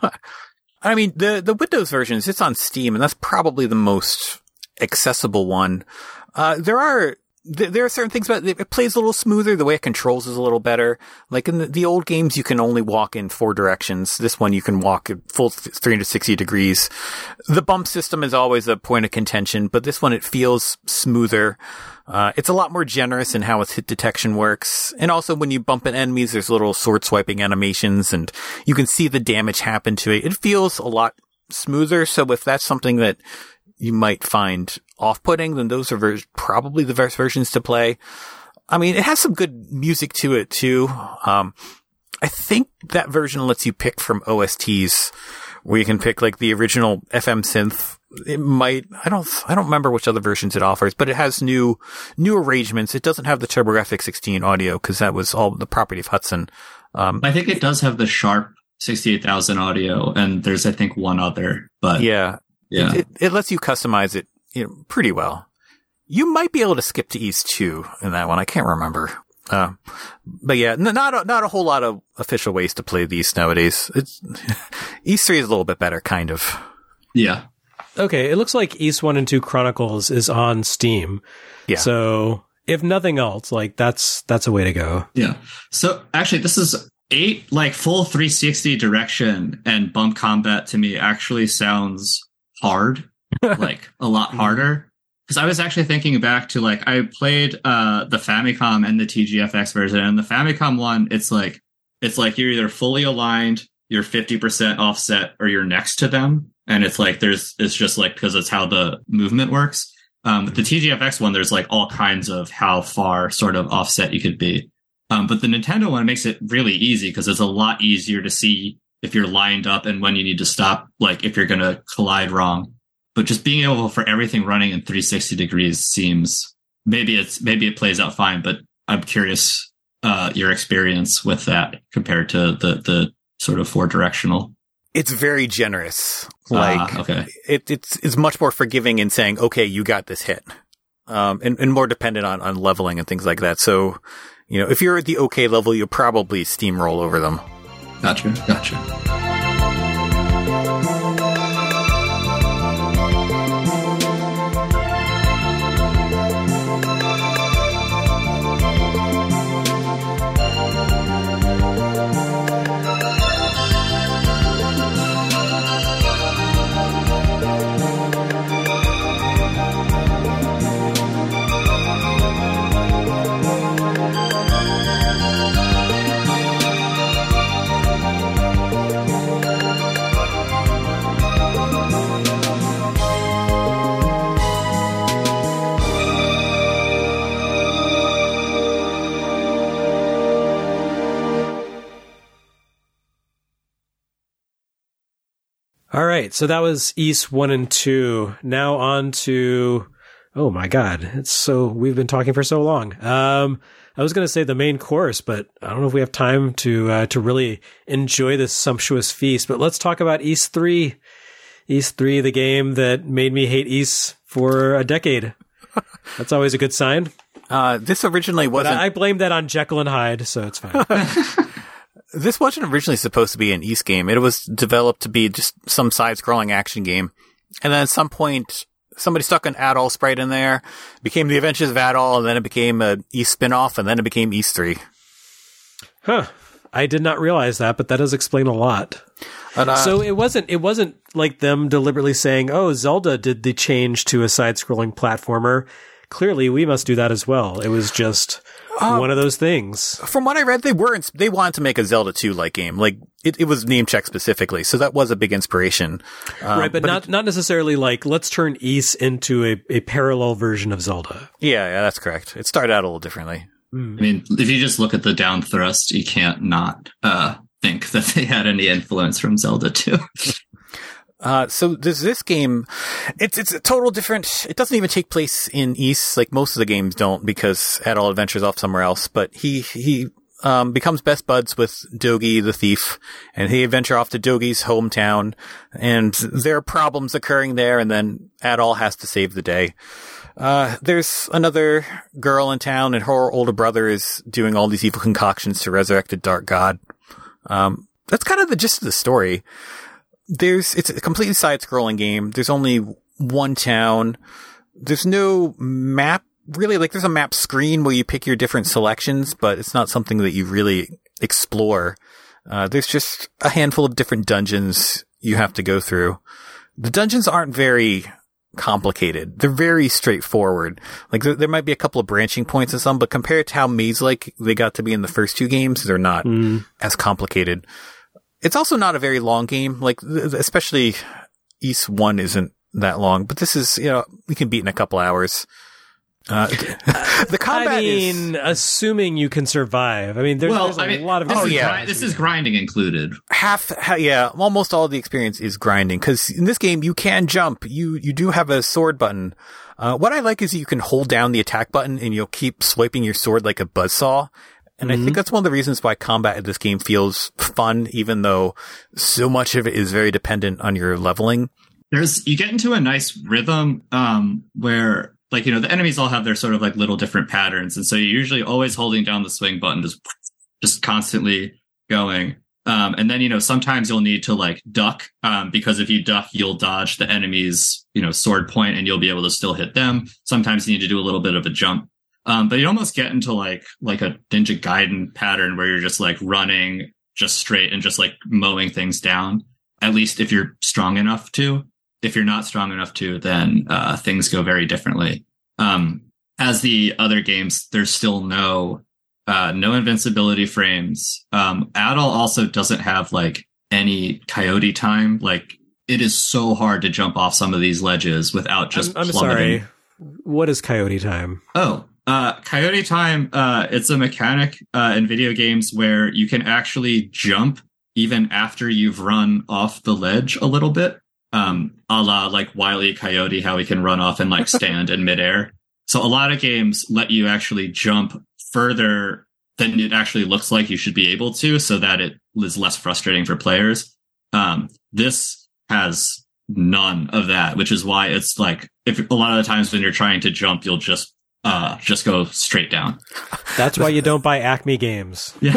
I mean, the, the Windows versions, it's on Steam, and that's probably the most accessible one. Uh, there are, th- there are certain things about it. It plays a little smoother. The way it controls is a little better. Like in the, the old games, you can only walk in four directions. This one, you can walk at full three hundred sixty degrees. The bump system is always a point of contention, but this one, it feels smoother. Uh, it's a lot more generous in how its hit detection works. And also when you bump at enemies, there's little sword swiping animations and you can see the damage happen to it. It feels a lot smoother. So if that's something that you might find off-putting, then those are ver- probably the best versions to play. I mean, it has some good music to it too. Um, I think that version lets you pick from O S Ts where you can pick like the original F M synth. It might, I don't, I don't remember which other versions it offers, but it has new, new arrangements. It doesn't have the TurboGrafx sixteen audio because that was all the property of Hudson. Um, I think it does have the Sharp sixty-eight thousand audio, and there's I think one other, but yeah, yeah. It, it, it lets you customize it, you know, pretty well. You might be able to skip to Ys two in that one. I can't remember. Uh, but yeah, n- not a, not a whole lot of official ways to play these nowadays. It's Ys three is a little bit better, kind of. yeah. Okay, it looks like Ys one and two Chronicles is on Steam. Yeah. So, if nothing else, like, that's that's a way to go. Yeah. So actually, this is eight, like full three sixty direction and bump combat to me actually sounds hard, like a lot harder. Because I was actually thinking back to like, I played uh, the Famicom and the T G F X version, and the Famicom one, it's like, it's like you're either fully aligned, you're fifty percent offset, or you're next to them. And it's like, there's, it's just like, because it's how the movement works. Um, the T G F X one, there's like all kinds of how far sort of offset you could be. Um, but the Nintendo one makes it really easy because it's a lot easier to see if you're lined up and when you need to stop, like if you're going to collide wrong. But just being able for everything running in three sixty degrees seems, maybe it's, maybe it plays out fine, but I'm curious, uh, your experience with that compared to the, the sort of four directional. It's very generous. Like, Ah, okay. it, it's, it's much more forgiving in saying, okay, you got this hit. Um, and, and more dependent on, on leveling and things like that. So, you know, if you're at the okay level, you'll probably steamroll over them. Gotcha. Gotcha. All right, so that was Ys one and two. Now on to, oh my God, it's so, we've been talking for so long. Um, I was going to say the main course, but I don't know if we have time to, uh, to really enjoy this sumptuous feast, but let's talk about Ys three. Ys three, the game that made me hate Ys for a decade. That's always a good sign. Uh, this originally wasn't... I, I blame that on Jekyll and Hyde, so it's fine. This wasn't originally supposed to be an Ys game. It was developed to be just some side-scrolling action game. And then at some point, somebody stuck an Adol sprite in there, became The Adventures of Adol, and then it became a Ys spin-off, and then it became Ys three. Huh. I did not realize that, but that does explain a lot. But, uh, so it wasn't it wasn't like them deliberately saying, oh, Zelda did the change to a side-scrolling platformer. Clearly, we must do that as well. It was just uh, one of those things. From what I read, they weren't. They wanted to make a Zelda two-like game. Like it, it was name checked specifically, so that was a big inspiration. Um, right, but, but not it, not necessarily like let's turn Ys into a, a parallel version of Zelda. Yeah, yeah, that's correct. It started out a little differently. Mm. I mean, if you just look at the down thrust, you can't not uh, think that they had any influence from Zelda two. Uh, so there's this game. It's, it's a total different, it doesn't even take place in Ys, like most of the games don't, because Adol adventures off somewhere else, but he, he, um, becomes best buds with Dogi the thief, and he adventure off to Dogi's hometown, and there are problems occurring there, and then Adol has to save the day. Uh, there's another girl in town, and her older brother is doing all these evil concoctions to resurrect a dark god. Um, that's kind of the gist of the story. There's, it's a completely side-scrolling game. There's only one town. There's no map, really. Like, there's a map screen where you pick your different selections, but it's not something that you really explore. Uh, there's just a handful of different dungeons you have to go through. The dungeons aren't very complicated. They're very straightforward. Like, there, there might be a couple of branching points in some, but compared to how maze-like they got to be in the first two games, they're not mm. as complicated. It's also not a very long game, like, especially Ys one isn't that long, but this is, you know, we can beat in a couple hours. Uh, the combat I mean, is, assuming you can survive. I mean, there's, well, there's a I mean, lot of... This oh, is yeah. Gri- this is grinding included. Half, ha- yeah, almost all the experience is grinding, because in this game, you can jump. You, you do have a sword button. Uh, what I like is you can hold down the attack button and you'll keep swiping your sword like a buzzsaw. And mm-hmm. I think that's one of the reasons why combat in this game feels fun, even though so much of it is very dependent on your leveling. There's, you get into a nice rhythm, um, where, like, you know, the enemies all have their sort of like little different patterns. And so you're usually always holding down the swing button, just, just constantly going. Um, and then, you know, sometimes you'll need to like duck, um, because if you duck, you'll dodge the enemy's, you know, sword point and you'll be able to still hit them. Sometimes you need to do a little bit of a jump. Um, but you almost get into like, like a Ninja Gaiden pattern where you're just like running just straight and just like mowing things down. At least if you're strong enough to. If you're not strong enough to, then, uh, things go very differently. Um, as the other games, there's still no, uh, no invincibility frames. Um, Adol also doesn't have like any coyote time. Like, it is so hard to jump off some of these ledges without just I'm, I'm plummeting. sorry. What is coyote time? Oh, Uh, Coyote Time, uh, it's a mechanic, uh, in video games where you can actually jump even after you've run off the ledge a little bit. Um, a la like Wile E. Coyote, how he can run off and like stand in midair. So a lot of games let you actually jump further than it actually looks like you should be able to, so that it is less frustrating for players. Um, this has none of that, which is why it's like, if a lot of the times when you're trying to jump, you'll just Uh, just go straight down. That's why you don't buy Acme games. Yeah.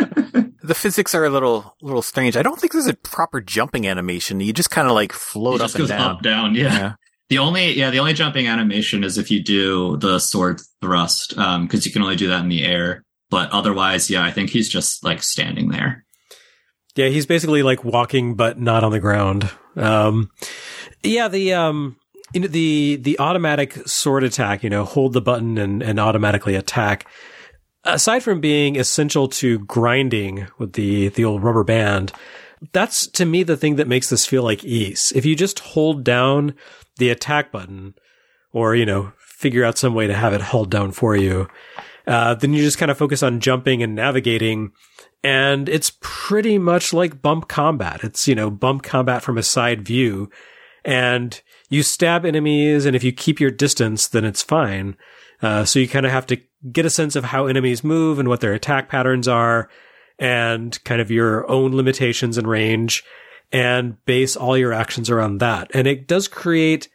The physics are a little, little strange. I don't think there's a proper jumping animation. You just kind of like float it up just and goes down. Up, down, yeah. yeah. The only, yeah, the only jumping animation is if you do the sword thrust, um, because you can only do that in the air. But otherwise, yeah, I think he's just like standing there. Yeah, he's basically like walking, but not on the ground. Um, yeah, the um. You know, the, the automatic sword attack, you know, hold the button and, and automatically attack. Aside from being essential to grinding with the, the old rubber band, that's to me the thing that makes this feel like Ys. If you just hold down the attack button or, you know, figure out some way to have it held down for you, Uh, then you just kind of focus on jumping and navigating. And it's pretty much like bump combat. It's, you know, bump combat from a side view. And you stab enemies, and if you keep your distance, then it's fine. Uh, so you kind of have to get a sense of how enemies move and what their attack patterns are, and kind of your own limitations and range, and base all your actions around that. And it does create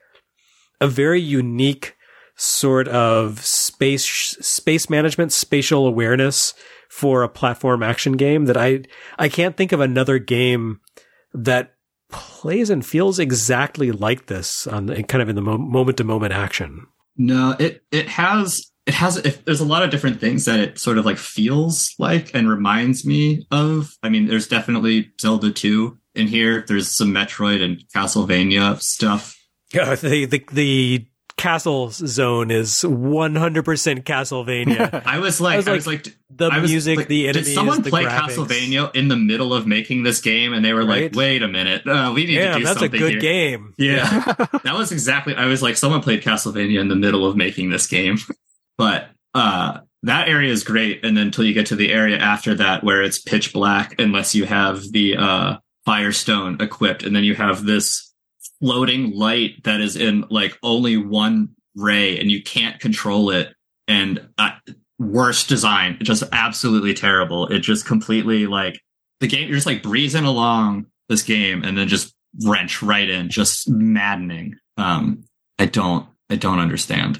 a very unique sort of space, space management, spatial awareness for a platform action game that I, I can't think of another game that plays and feels exactly like this on the, kind of in the moment to moment action. No, it, it has, it has, it, there's a lot of different things that it sort of like feels like and reminds me of. I mean, there's definitely Zelda two in here. There's some Metroid and Castlevania stuff. Yeah, the, the, the castle zone is one hundred percent Castlevania. I was like, I was like, I was like the I was music, like, the enemies, did someone the play graphics. Castlevania in the middle of making this game? And they were Right? like, wait a minute, uh, we need Damn, to do that's a something good here. game. Yeah, that was exactly, I was like, someone played Castlevania in the middle of making this game. But uh, that area is great. And then until you get to the area after that, where it's pitch black, unless you have the uh, Firestone equipped. And then you have this floating light that is in like only one ray, and you can't control it. And uh, worst design, just absolutely terrible. It just completely like the game, you're just like breezing along this game and then just wrench right in, just maddening. Um, I don't, I don't understand.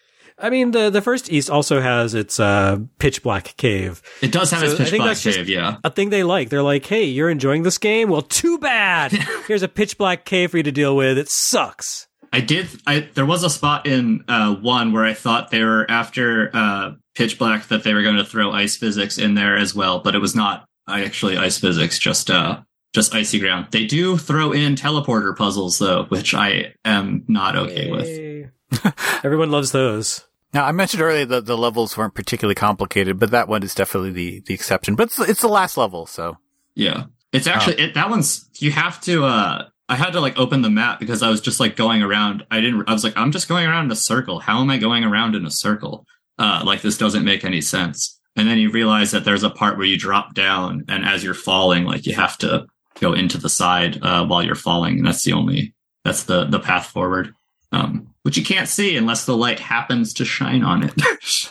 I mean, the, the first East also has its uh, pitch black cave. It does have So its I pitch think black that's just cave, yeah. A thing they like. They're like, hey, you're enjoying this game? Well, too bad. Here's a pitch black cave for you to deal with. It sucks. I did. I there was a spot in uh, one where I thought they were after uh, pitch black that they were going to throw ice physics in there as well, but it was not actually ice physics, just uh, just icy ground. They do throw in teleporter puzzles though, which I am not okay with. with. Everyone loves those. Now, I mentioned earlier that the levels weren't particularly complicated, but that one is definitely the, the exception. But it's, it's the last level, so. Yeah. It's actually, it, that one's, you have to, uh, I had to like open the map because I was just like going around. I didn't, I was like, I'm just going around in a circle. How am I going around in a circle? Uh, like this doesn't make any sense. And then you realize that there's a part where you drop down, and as you're falling, like you have to go into the side, uh, while you're falling. And that's the only, that's the, the path forward. Um, which you can't see unless the light happens to shine on it.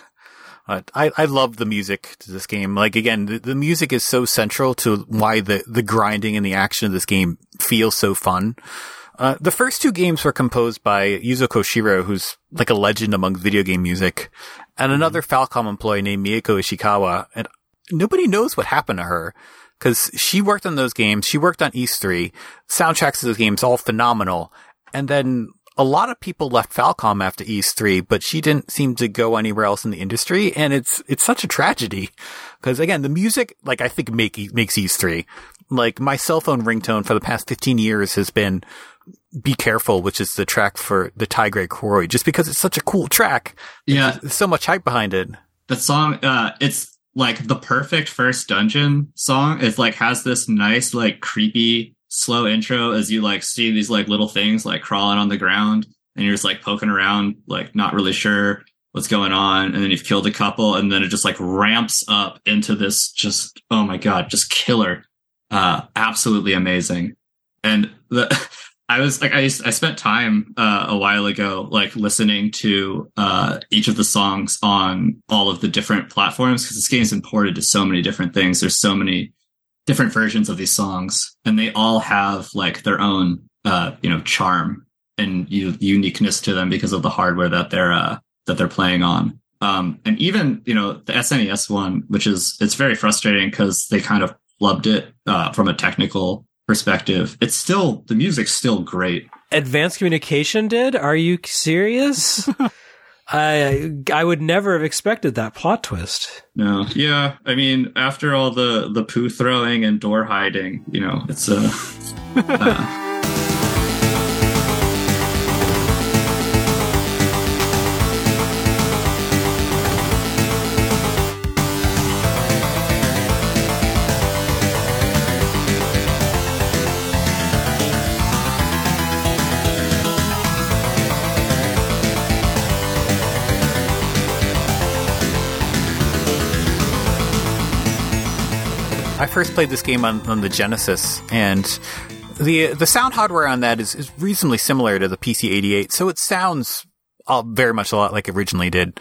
Uh, I, I love the music to this game. Like, again, the, the music is so central to why the, the grinding and the action of this game feels so fun. Uh, the first two games were composed by Yuzo Koshiro, who's like a legend among video game music, and another Falcom employee named Mieko Ishikawa. And nobody knows what happened to her, because she worked on those games. She worked on East three. Soundtracks of those games, all phenomenal. And then a lot of people left Falcom after East three, but she didn't seem to go anywhere else in the industry. And it's, it's such a tragedy. Cause again, the music, like I think make, makes East three. Like my cell phone ringtone for the past fifteen years has been Be Careful, which is the track for the Tigray Koroi, just because it's such a cool track. Yeah. There's so much hype behind it. The song, uh, it's like the perfect first dungeon song. It like has this nice, like creepy, slow intro as you like see these like little things like crawling on the ground, and you're just like poking around, like not really sure what's going on. And then you've killed a couple, and then it just like ramps up into this just, oh my God, just killer. Uh, absolutely amazing. And the, I was like, I, used, I spent time, uh, a while ago, like listening to, uh, each of the songs on all of the different platforms, because this game's imported to so many different things. There's so many different versions of these songs, and they all have like their own, uh, you know, charm and u- uniqueness to them because of the hardware that they're, uh, that they're playing on. Um, and even, you know, the S N E S one, which is, it's very frustrating because they kind of flubbed it, uh, from a technical perspective. It's still, the music's still great. Advanced Communication did? Are you serious? I I would never have expected that plot twist. No, yeah. I mean, after all the the poo throwing and door hiding, you know, it's a. Uh, uh, I first played this game on, on the Genesis, and the the sound hardware on that is, is reasonably similar to the P C eighty-eight, so it sounds all very much a lot like it originally did.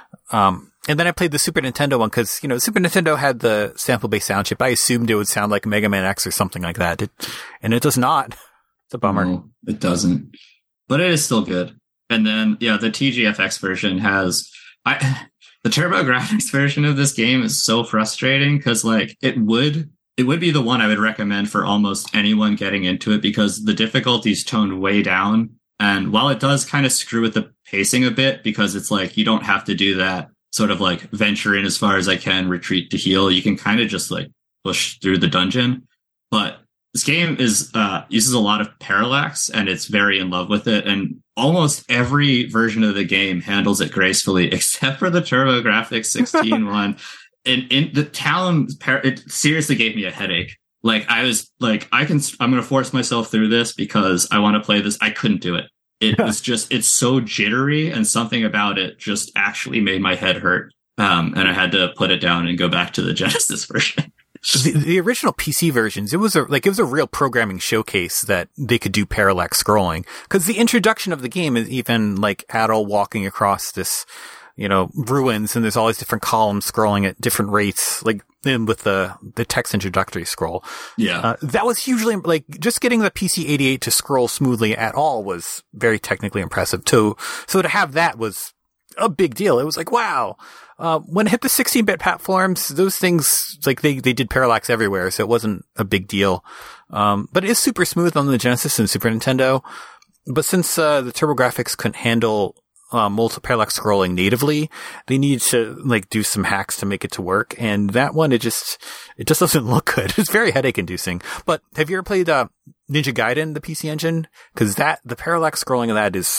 Um, and then I played the Super Nintendo one because, you know, Super Nintendo had the sample-based sound chip. I assumed it would sound like Mega Man X or something like that, it, and it does not. It's a bummer. No, it doesn't. But it is still good. And then, yeah, the T G F X version has... I the TurboGrafx version of this game is so frustrating because, like, it would... It would be the one I would recommend for almost anyone getting into it because the difficulty's toned way down. And while it does kind of screw with the pacing a bit because it's like you don't have to do that sort of like venture in as far as I can, retreat to heal. You can kind of just like push through the dungeon. But this game is uh, uses a lot of parallax and it's very in love with it. And almost every version of the game handles it gracefully except for the TurboGrafx sixteen one. And in the town, it seriously gave me a headache. Like I was like, I can, I'm going to force myself through this because I want to play this. I couldn't do it. It was just, it's so jittery and something about it just actually made my head hurt. Um, and I had to put it down and go back to the Genesis version. The, the original P C versions, it was a, like, it was a real programming showcase that they could do parallax scrolling. Cause the introduction of the game is even like Adol walking across this, you know, ruins, and there's all these different columns scrolling at different rates, like in with the, the text introductory scroll. Yeah. Uh, that was hugely, like, just getting the P C eighty-eight to scroll smoothly at all was very technically impressive too. So to have that was a big deal. It was like, wow. Uh, when it hit the sixteen-bit platforms, those things, like, they, they did parallax everywhere, so it wasn't a big deal. Um, but it is super smooth on the Genesis and Super Nintendo. But since, uh, the TurboGrafx couldn't handle Uh, multi parallax scrolling natively, they need to like do some hacks to make it to work. And that one, it just, it just doesn't look good. It's very headache inducing. But have you ever played, uh, Ninja Gaiden, the P C Engine? Cause that, the parallax scrolling of that is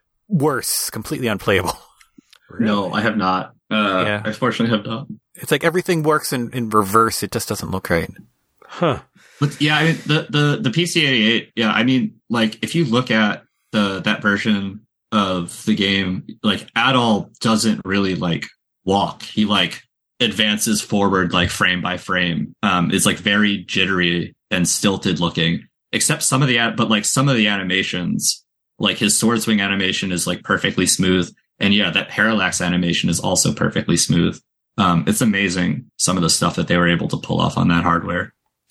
worse, completely unplayable. Really? No, I have not. Uh, yeah. I fortunately have not. It's like everything works in, in reverse. It just doesn't look right. Huh. But yeah, I mean, the, the, the P C eighty-eight, yeah, I mean, like if you look at the, that version of the game, like Adol doesn't really like walk. He like advances forward like frame by frame. Um, it's like very jittery and stilted looking, except some of the, but like some of the animations, like his sword swing animation is like perfectly smooth. And yeah, that parallax animation is also perfectly smooth. Um, it's amazing some of the stuff that they were able to pull off on that hardware.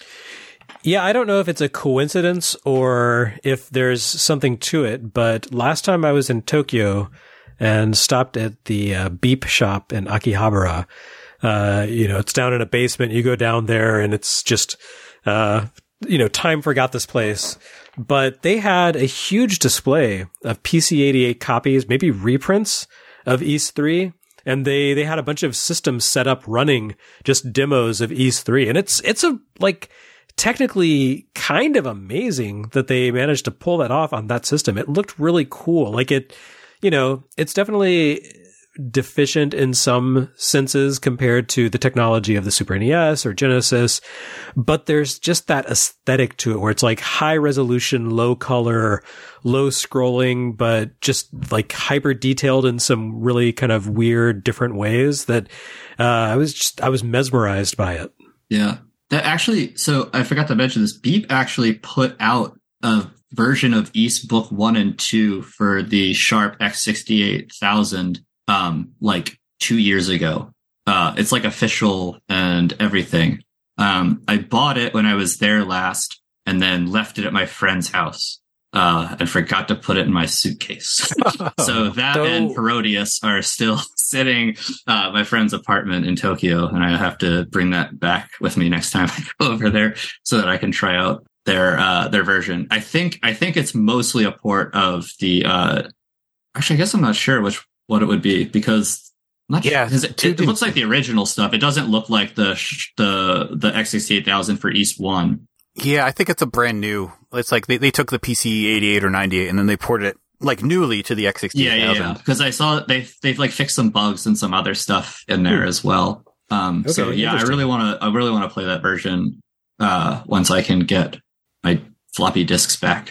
Yeah, I don't know if it's a coincidence or if there's something to it, but last time I was in Tokyo and stopped at the uh, Beep shop in Akihabara, uh, you know, it's down in a basement. You go down there and it's just, uh, you know, time forgot this place. But they had a huge display of P C eighty-eight copies, maybe reprints of Ys three. And they, they had a bunch of systems set up running just demos of Ys three. And it's, it's a, like, technically kind of amazing that they managed to pull that off on that system. It looked really cool. Like it, you know, it's definitely deficient in some senses compared to the technology of the Super N E S or Genesis, but there's just that aesthetic to it where it's like high resolution, low color, low scrolling, but just like hyper detailed in some really kind of weird, different ways that, uh, I was just, I was mesmerized by it. Yeah. That actually, so I forgot to mention this. Beep actually put out a version of Ys Book One and Two for the Sharp X sixty-eight thousand, um, like two years ago. Uh, it's like official and everything. Um, I bought it when I was there last, and then left it at my friend's house. Uh, and forgot to put it in my suitcase. So that so, and Parodius are still sitting uh, at my friend's apartment in Tokyo, and I have to bring that back with me next time I go over there so that I can try out their uh, their version. I think I think it's mostly a port of the. Uh, actually, I guess I'm not sure which what it would be because. I'm not yeah, sure, it, it, it looks like the original stuff. It doesn't look like the the the X sixty-eight thousand for Ys One. Yeah, I think it's a brand new. It's like they, they took the P C eighty-eight or ninety-eight and then they ported it like newly to the X sixty-eight thousand. Yeah, yeah, because yeah. I saw they've they've like fixed some bugs and some other stuff in there hmm. as well. Um, okay, so yeah, I really want to I really want to play that version uh, once I can get my floppy disks back.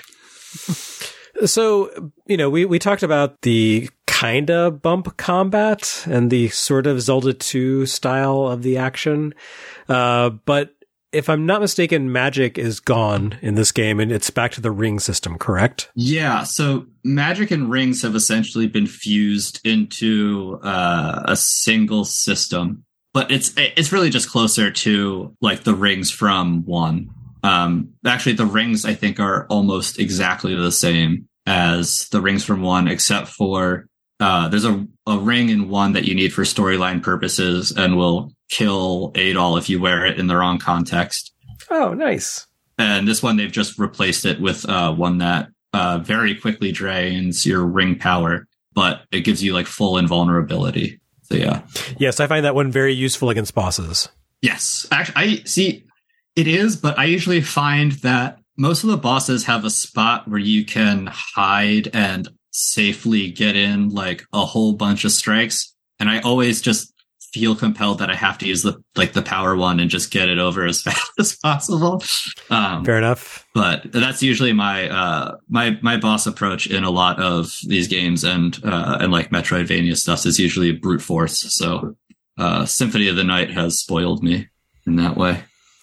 So you know, we we talked about the kinda bump combat and the sort of Zelda two style of the action, uh, but. if I'm not mistaken, magic is gone in this game and it's back to the ring system, correct? Yeah, so magic and rings have essentially been fused into uh, a single system, but it's it's really just closer to like the rings from one. Um, actually, the rings I think are almost exactly the same as the rings from one, except for uh, there's a, a ring in one that you need for storyline purposes and will kill Adol if you wear it in the wrong context. Oh, nice. And this one, they've just replaced it with uh, one that uh, very quickly drains your ring power, but it gives you like full invulnerability. So yeah. Yes, I find that one very useful against bosses. Yes. Actually, I see it is, but I usually find that most of the bosses have a spot where you can hide and safely get in like a whole bunch of strikes. And I always just feel compelled that I have to use the like the power one and just get it over as fast as possible. Um, Fair enough. But that's usually my uh, my my boss approach in a lot of these games, and uh, and like Metroidvania stuff is usually brute force. So uh, Symphony of the Night has spoiled me in that way.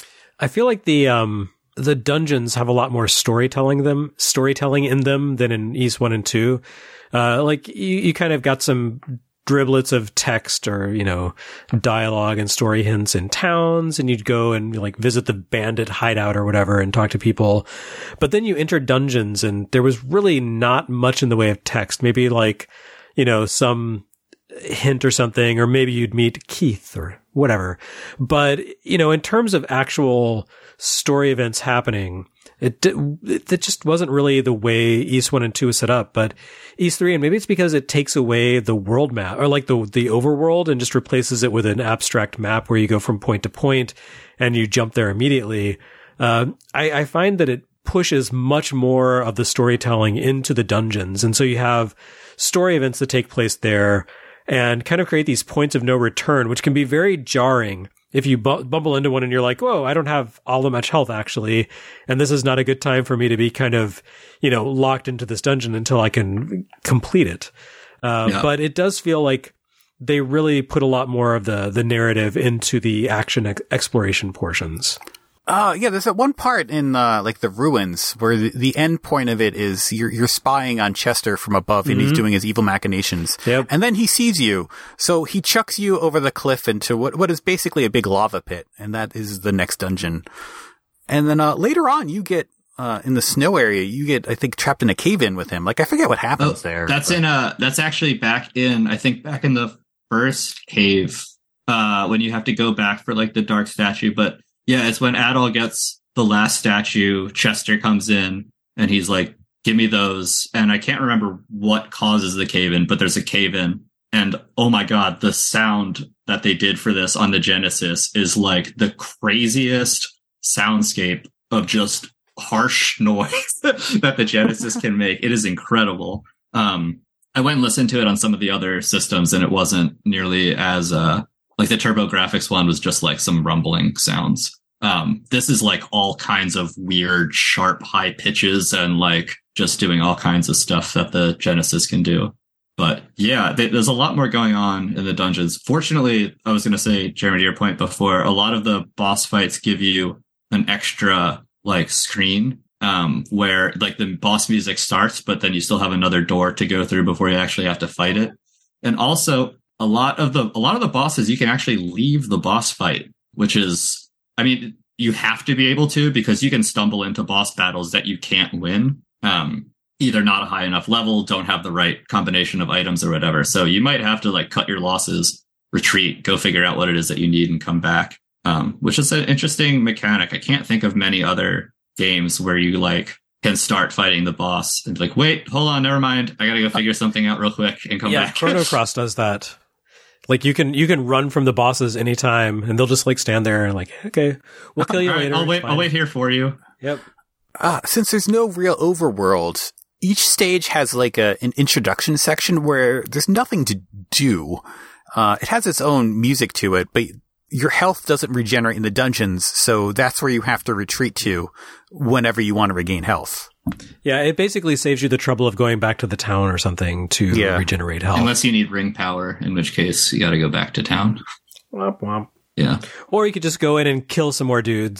I feel like the um the dungeons have a lot more storytelling them storytelling in them than in Ys one and two. Uh, like you, you kind of got some driblets of text or, you know, dialogue and story hints in towns, and you'd go and like visit the bandit hideout or whatever and talk to people. But then you enter dungeons and there was really not much in the way of text. Maybe like, you know, some hint or something, or maybe you'd meet Keith or whatever. But, you know, in terms of actual story events happening, It, it it just wasn't really the way Ys one and two was set up, but Ys three, and maybe it's because it takes away the world map, or like the the overworld, and just replaces it with an abstract map where you go from point to point and you jump there immediately. Uh, I, I find that it pushes much more of the storytelling into the dungeons, and so you have story events that take place there and kind of create these points of no return, which can be very jarring. If you bu- bumble into one and you're like, whoa, I don't have all that much health actually, and this is not a good time for me to be kind of, you know, locked into this dungeon until I can complete it. Uh, yeah. But it does feel like they really put a lot more of the, the narrative into the action ex- exploration portions. Uh, yeah, there's that one part in, uh, like the ruins where the, the end point of it is you're, you're spying on Chester from above and mm-hmm. he's doing his evil machinations. Yep. And then he sees you. So he chucks you over the cliff into what, what is basically a big lava pit. And that is the next dungeon. And then, uh, later on you get, uh, in the snow area, you get, I think, trapped in a cave in with him. Like, I forget what happens oh, there. That's but. in, uh, that's actually back in, I think back in the first cave, uh, when you have to go back for like the dark statue, but yeah, it's when Adol gets the last statue, Chester comes in and he's like, give me those. And I can't remember what causes the cave-in, but there's a cave-in. And oh my God, the sound that they did for this on the Genesis is like the craziest soundscape of just harsh noise that the Genesis can make. It is incredible. Um, I went and listened to it on some of the other systems and it wasn't nearly as, uh, like the TurboGrafx one was just like some rumbling sounds. Um, this is like all kinds of weird, sharp, high pitches and like just doing all kinds of stuff that the Genesis can do. But yeah, th- there's a lot more going on in the dungeons. Fortunately, I was going to say, Jeremy, to your point before, a lot of the boss fights give you an extra like screen, um, where like the boss music starts, but then you still have another door to go through before you actually have to fight it. And also, A lot of the a lot of the bosses, you can actually leave the boss fight, which is, I mean, you have to be able to because you can stumble into boss battles that you can't win. Um, either not a high enough level, don't have the right combination of items or whatever. So you might have to like cut your losses, retreat, go figure out what it is that you need and come back, um, which is an interesting mechanic. I can't think of many other games where you like can start fighting the boss and be like, wait, hold on, never mind. I got to go figure something out real quick and come yeah, back. Chrono Cross does that. Like you can you can run from the bosses anytime, and they'll just like stand there and like, okay, we'll kill you right, later. I'll wait. I'll wait here for you. Yep. Uh, since there's no real overworld, each stage has like a an introduction section where there's nothing to do. Uh, it has its own music to it, but your health doesn't regenerate in the dungeons, so that's where you have to retreat to whenever you want to regain health. Yeah, it basically saves you the trouble of going back to the town or something to yeah. regenerate health. Unless you need ring power, in which case you got to go back to town. Womp womp. Yeah. Or you could just go in and kill some more dudes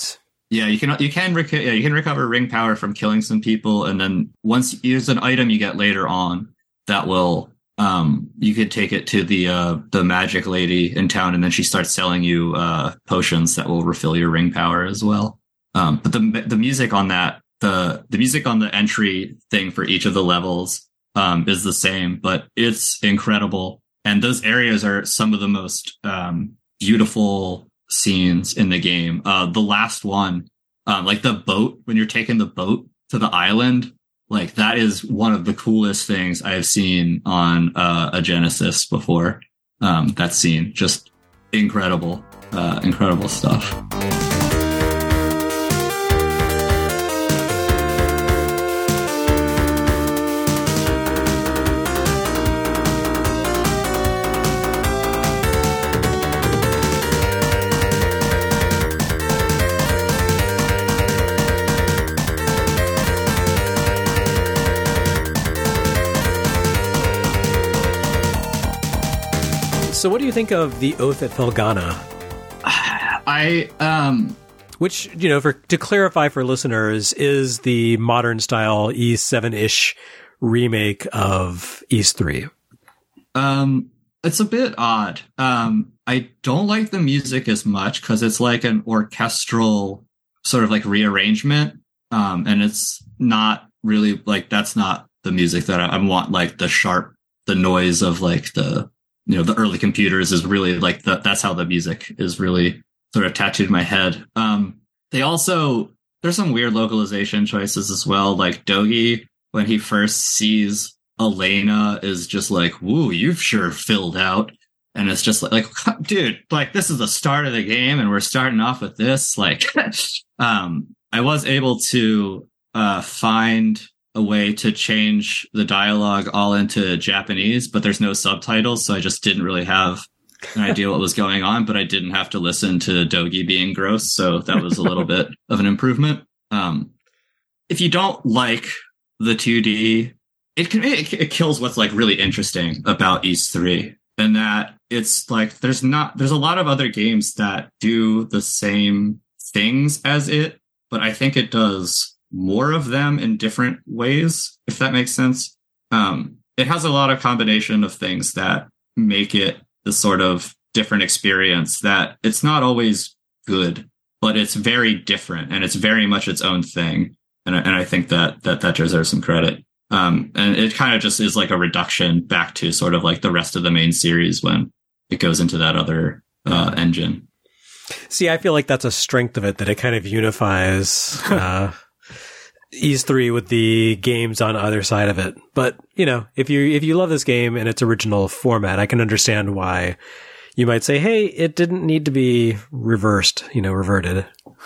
Yeah, you can you can rec- yeah, you can recover ring power from killing some people, and then once you use an item you get later on that will um you could take it to the uh the magic lady in town, and then she starts selling you uh potions that will refill your ring power as well. Um, but the the music on that the the music on the entry thing for each of the levels um is the same, but it's incredible, and those areas are some of the most um beautiful scenes in the game. Uh, the last one, um, like the boat, when you're taking the boat to the island, like that is one of the coolest things I've seen on uh, a Genesis before. Um, that scene, just incredible, uh, incredible stuff. So what do you think of the Oath at Felghana? I, um... Which, you know, for to clarify for listeners, is the modern style Ys seven-ish remake of Ys three. Um, it's a bit odd. Um, I don't like the music as much because it's like an orchestral sort of like rearrangement. Um, and it's not really like, that's not the music that I, I want, like the sharp, the noise of like the, you know, the early computers is really like the, that's how the music is really sort of tattooed in my head. Um, they also, there's some weird localization choices as well. Like Dogi, when he first sees Elena, is just like, woo, you've sure filled out. And it's just like, like, dude, like this is the start of the game and we're starting off with this. Like, um, I was able to, uh, find a way to change the dialogue all into Japanese, but there's no subtitles, so I just didn't really have an idea what was going on, but I didn't have to listen to Dogi being gross, so that was a little bit of an improvement. Um, if you don't like the two D, it can it, it kills what's like really interesting about Ys three, and that it's like there's not there's a lot of other games that do the same things as it, but I think it does more of them in different ways, if that makes sense. Um, it has a lot of combination of things that make it the sort of different experience that it's not always good, but it's very different and it's very much its own thing. And, and I think that, that that deserves some credit. Um, and it kind of just is like a reduction back to sort of like the rest of the main series when it goes into that other uh, engine. See, I feel like that's a strength of it, that it kind of unifies uh, Ys three with the games on either side of it. But, you know, if you if you love this game in its original format, I can understand why you might say, hey, it didn't need to be reversed, you know, reverted.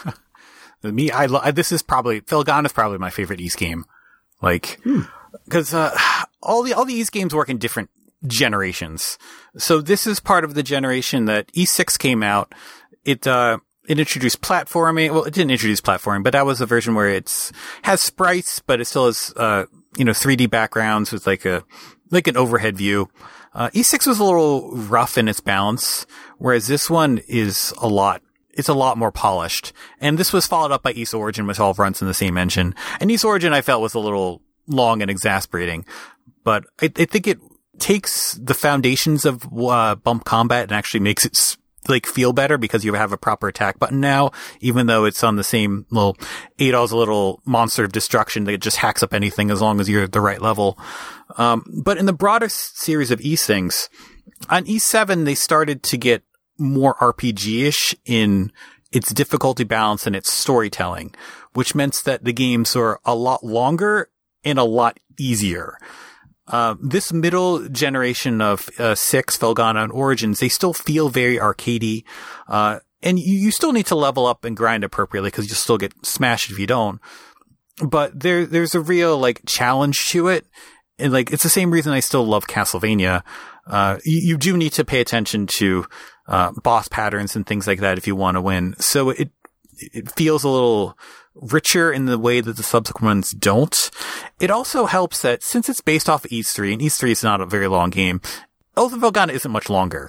Me, I lo- this is probably, Felghana is probably my favorite Ys game. Like, because hmm. uh, all the all the Ys games work in different generations. So this is part of the generation that Ys six came out. It uh it introduced platforming. Well, it didn't introduce platforming, but that was a version where it's has sprites, but it still has uh you know three D backgrounds with like a like an overhead view. Uh, Ys six was a little rough in its balance, whereas this one is a lot. It's a lot more polished. And this was followed up by Ys Origin, which all runs in the same engine. And Ys Origin I felt was a little long and exasperating, but I, I think it takes the foundations of uh, bump combat and actually makes it like feel better because you have a proper attack button now, even though it's on the same little Adol's little monster of destruction that just hacks up anything as long as you're at the right level. Um, but in the broader series of Ys things, on Ys seven, they started to get more R P G-ish in its difficulty balance and its storytelling, which meant that the games were a lot longer and a lot easier. Uh, this middle generation of uh, six, Felghana, and Origins, they still feel very arcadey, uh, and you, you still need to level up and grind appropriately because you'll still get smashed if you don't. But there, there's a real like challenge to it, and like it's the same reason I still love Castlevania. Uh, you, you do need to pay attention to uh, boss patterns and things like that if you want to win. So it it feels a little richer in the way that the subsequent ones don't. It also helps that since it's based off of Ys three, and Ys three is not a very long game, Oath of Felghana isn't much longer.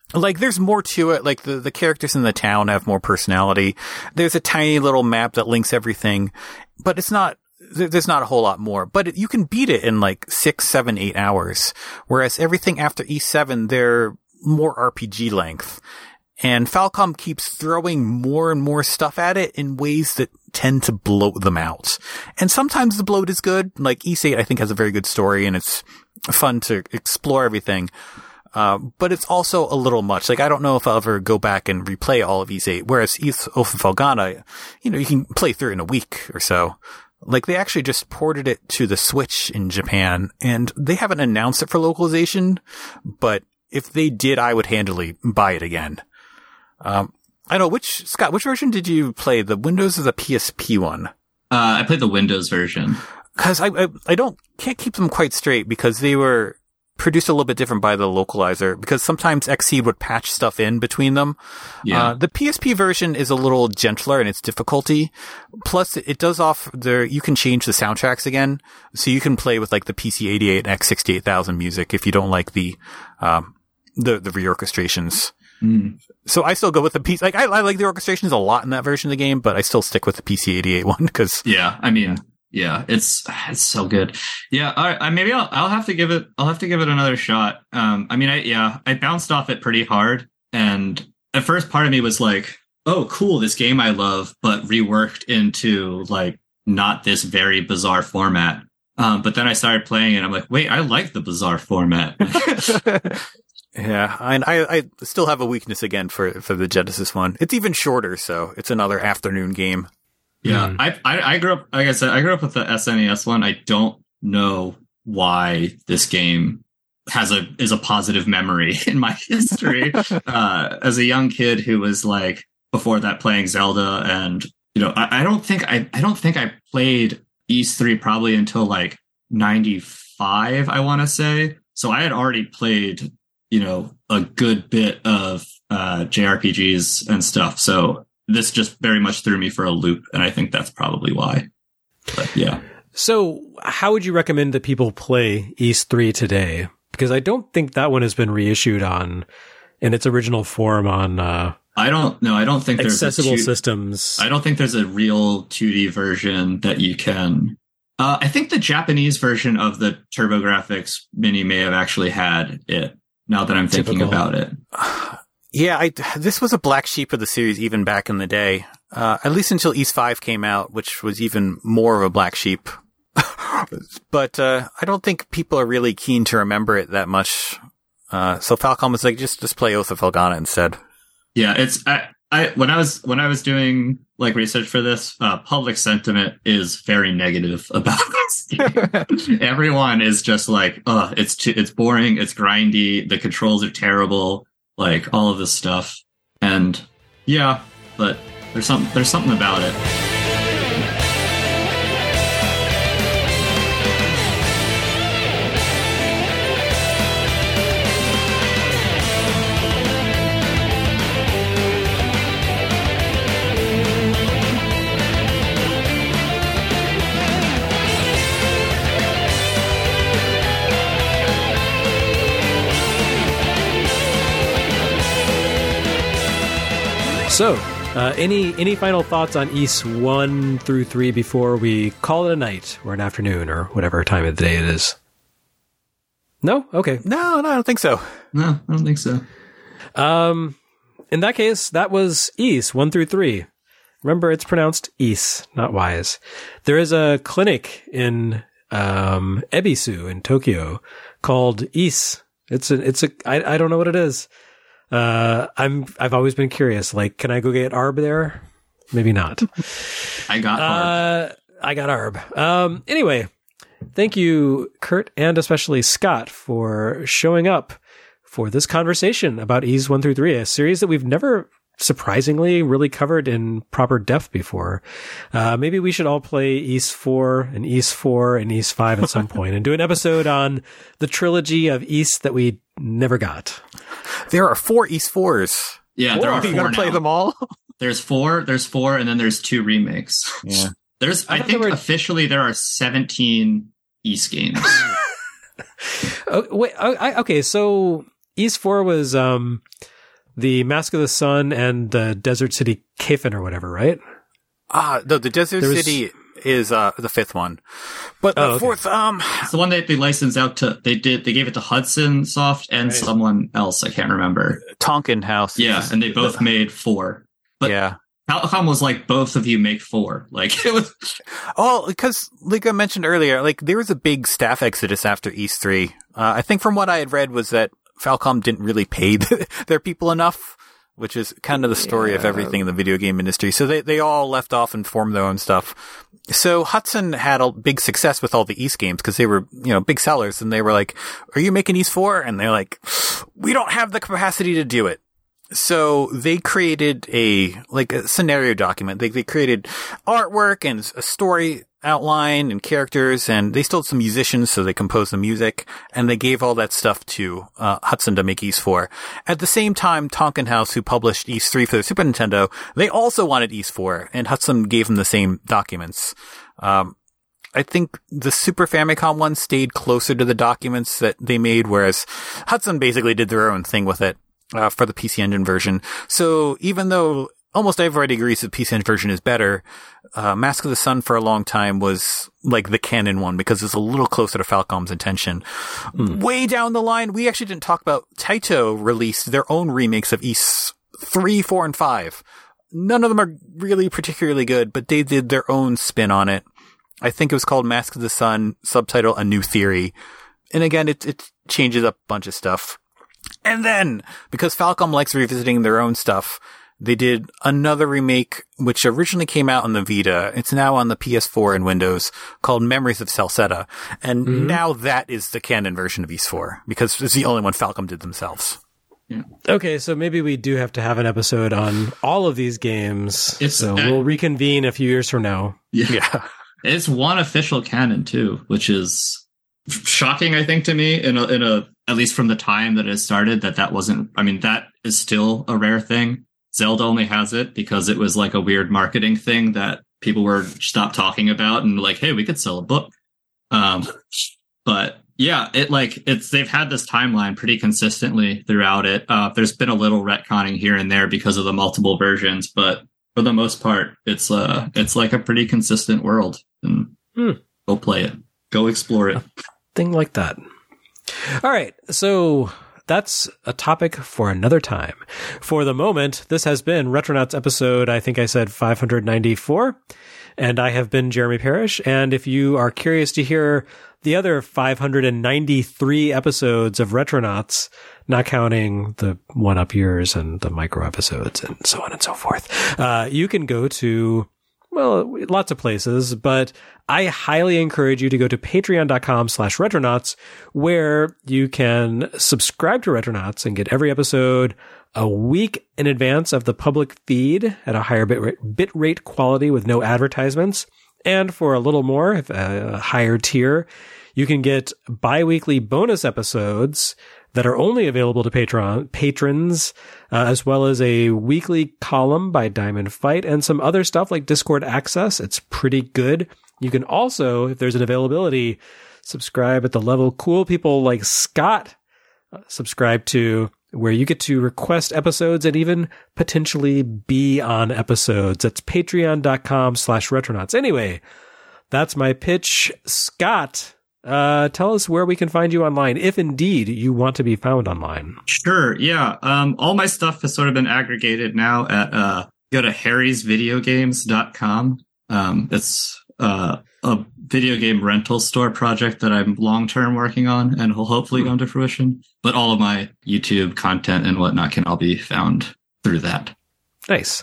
Like, there's more to it. Like, the, the characters in the town have more personality. There's a tiny little map that links everything, but it's not, there's not a whole lot more. But it, you can beat it in like six, seven, eight hours. Whereas everything after E seven, they're more R P G length. And Falcom keeps throwing more and more stuff at it in ways that tend to bloat them out. And sometimes the bloat is good. Like, Ys eight, I think, has a very good story, and it's fun to explore everything. Uh, but it's also a little much. Like, I don't know if I'll ever go back and replay all of Ys eight, whereas Ys Oath of Felghana, you know, you can play through it in a week or so. Like, they actually just ported it to the Switch in Japan, and they haven't announced it for localization, but if they did, I would handily buy it again. Um, I know, which, Scott, which version did you play? The Windows or the P S P one? Uh, I played the Windows version. Cause I, I, I don't, can't keep them quite straight because they were produced a little bit different by the localizer, because sometimes Xseed would patch stuff in between them. Yeah. Uh, the P S P version is a little gentler in its difficulty. Plus, it does offer there, you can change the soundtracks again. So you can play with like the P C eighty-eight and X sixty-eight thousand music if you don't like the, um, the, the reorchestrations. Mm. So I still go with the P C, like I, I like the orchestrations a lot in that version of the game, but I still stick with the P C eighty-eight one because. Yeah. I mean, yeah, it's, it's so good. Yeah. I, I maybe I'll, I'll have to give it, I'll have to give it another shot. Um, I mean, I, yeah, I bounced off it pretty hard. And at first part of me was like, oh, cool, this game I love, but reworked into like not this very bizarre format. Um, but then I started playing it and I'm like, wait, I like the bizarre format. Yeah, and I, I still have a weakness again for, for the Genesis one. It's even shorter, so it's another afternoon game. Yeah, Mm. I, I I grew up, like I said, I grew up with the S N E S one. I don't know why this game has a is a positive memory in my history. uh, as a young kid who was like before that playing Zelda, and you know, I, I don't think I I don't think I played Ys three probably until like ninety-five, I want to say. So I had already played, you know, a good bit of uh, J R P Gs and stuff. So this just very much threw me for a loop, and I think that's probably why. But yeah. So how would you recommend that people play Ys three today? Because I don't think that one has been reissued on in its original form on uh, I don't know. I don't think there's accessible a two, systems. I don't think there's a real two D version that you can. Uh, I think the Japanese version of the TurboGrafx Mini may have actually had it. Now that I'm thinking Typical. about it. Yeah, I, this was a black sheep of the series even back in the day. Uh, at least until Ys five came out, which was even more of a black sheep. But uh, I don't think people are really keen to remember it that much. Uh, so Falcom was like, just just play Oath of Felghana instead. Yeah, it's I, I when I was when I was doing like research for this, uh, public sentiment is very negative about this game. Everyone is just like, "Oh, it's too, it's boring, it's grindy, the controls are terrible, like all of this stuff." And yeah, but there's something there's something about it. So, uh, any any final thoughts on Ys one through three before we call it a night or an afternoon or whatever time of the day it is? No? Okay. No, no, I don't think so. No, I don't think so. Um, in that case, that was Ys one through three. Remember, it's pronounced Ys, not Wise. There is a clinic in um, Ebisu in Tokyo called Ys. It's a, it's a, I, I don't know what it is. Uh, I'm, I've always been curious. Like, can I go get Arb there? Maybe not. I got hard. Uh, I got Arb. Um, anyway, thank you, Kurt, and especially Scott, for showing up for this conversation about Ys one through three, a series that we've never surprisingly really covered in proper depth before. Uh, maybe we should all play Ys four and Ys four and Ys five at some point and do an episode on the trilogy of Ys that we never got. There are four Ys fours. Yeah, there are You four gotta play now. them all? There's four, there's four, and then there's two remakes. Yeah. There's, I I, thought think there were- officially there are seventeen Ys games. Oh, wait, I, I- okay, so Ys four was um, the Mask of the Sun and the Desert City Kefin or whatever, right? Ah, no, the Desert There was- City is uh, the fifth one. But the Oh, okay. fourth, um, It's the one that they licensed out to. They did. They gave it to Hudson Soft and Right. someone else. I can't remember. Tonkin House. Yeah, and they both made four. But yeah. Falcom was like, both of you make four. Like it was. Oh, because like I mentioned earlier, like there was a big staff exodus after East three. Uh, I think from what I had read was that Falcom didn't really pay their people enough, which is kind of the story of Yeah. everything in the video game industry. So they, they all left off and formed their own stuff. So Hudson had a big success with all the East games because they were, you know, big sellers, and they were like, "Are you making East four?" And they're like, "We don't have the capacity to do it." So they created a, like a scenario document. They, they created artwork and a story outline and characters, and they still had some musicians, so they composed the music, and they gave all that stuff to, uh, Hudson to make East four. At the same time, Tonkin House, who published East three for the Super Nintendo, they also wanted East four, and Hudson gave them the same documents. Um, I think the Super Famicom one stayed closer to the documents that they made, whereas Hudson basically did their own thing with it. Uh, for the P C Engine version. So even though almost everybody agrees the P C Engine version is better, uh, Mask of the Sun for a long time was like the canon one because it's a little closer to Falcom's intention. Mm. Way down the line, we actually didn't talk about Taito released their own remakes of East three, four, and five. None of them are really particularly good, but they did their own spin on it. I think it was called Mask of the Sun, subtitle A New Theory. And again, it, it changes up a bunch of stuff. And then, because Falcom likes revisiting their own stuff, they did another remake, which originally came out on the Vita. It's now on the P S four and Windows, called Memories of Celceta. And mm-hmm. now that is the canon version of East four, because it's the only one Falcom did themselves. Yeah. Okay, so maybe we do have to have an episode on all of these games. It's, so uh, we'll reconvene a few years from now. Yeah. yeah. It's one official canon, too, which is shocking, I think, to me, in a, in a, at least from the time that it started, that that wasn't, I mean, that is still a rare thing. Zelda only has it because it was like a weird marketing thing that people were stopped talking about and like, hey, we could sell a book. Um, but yeah, it like, it's, they've had this timeline pretty consistently throughout it. Uh, there's been a little retconning here and there because of the multiple versions, but for the most part, it's, uh, it's like a pretty consistent world, and hmm. go play it. Go explore it. A thing like that. All right, so that's a topic for another time. For the moment, this has been Retronauts episode, I think I said five hundred ninety-four, and I have been Jeremy Parrish, and if you are curious to hear the other five hundred ninety-three episodes of Retronauts, not counting the one-up years and the micro episodes and so on and so forth, uh, you can go to, well, lots of places, but I highly encourage you to go to patreon.com slash retronauts, where you can subscribe to Retronauts and get every episode a week in advance of the public feed at a higher bit rate, bit rate quality with no advertisements. And for a little more, if a higher tier, you can get bi-weekly bonus episodes that are only available to patron patrons, uh, as well as a weekly column by Diamond Fight and some other stuff like Discord access. It's pretty good. You can also, if there's an availability, subscribe at the level cool people like Scott uh, subscribe to, where you get to request episodes and even potentially be on episodes. That's patreon.com slash retronauts. Anyway, that's my pitch. Scott, Uh, tell us where we can find you online, if indeed you want to be found online. Sure, yeah. Um, all my stuff has sort of been aggregated now at, uh, go to harrys video games dot com. Um, it's, uh, a video game rental store project that I'm long-term working on and will hopefully come to fruition. But all of my YouTube content and whatnot can all be found through that. Nice.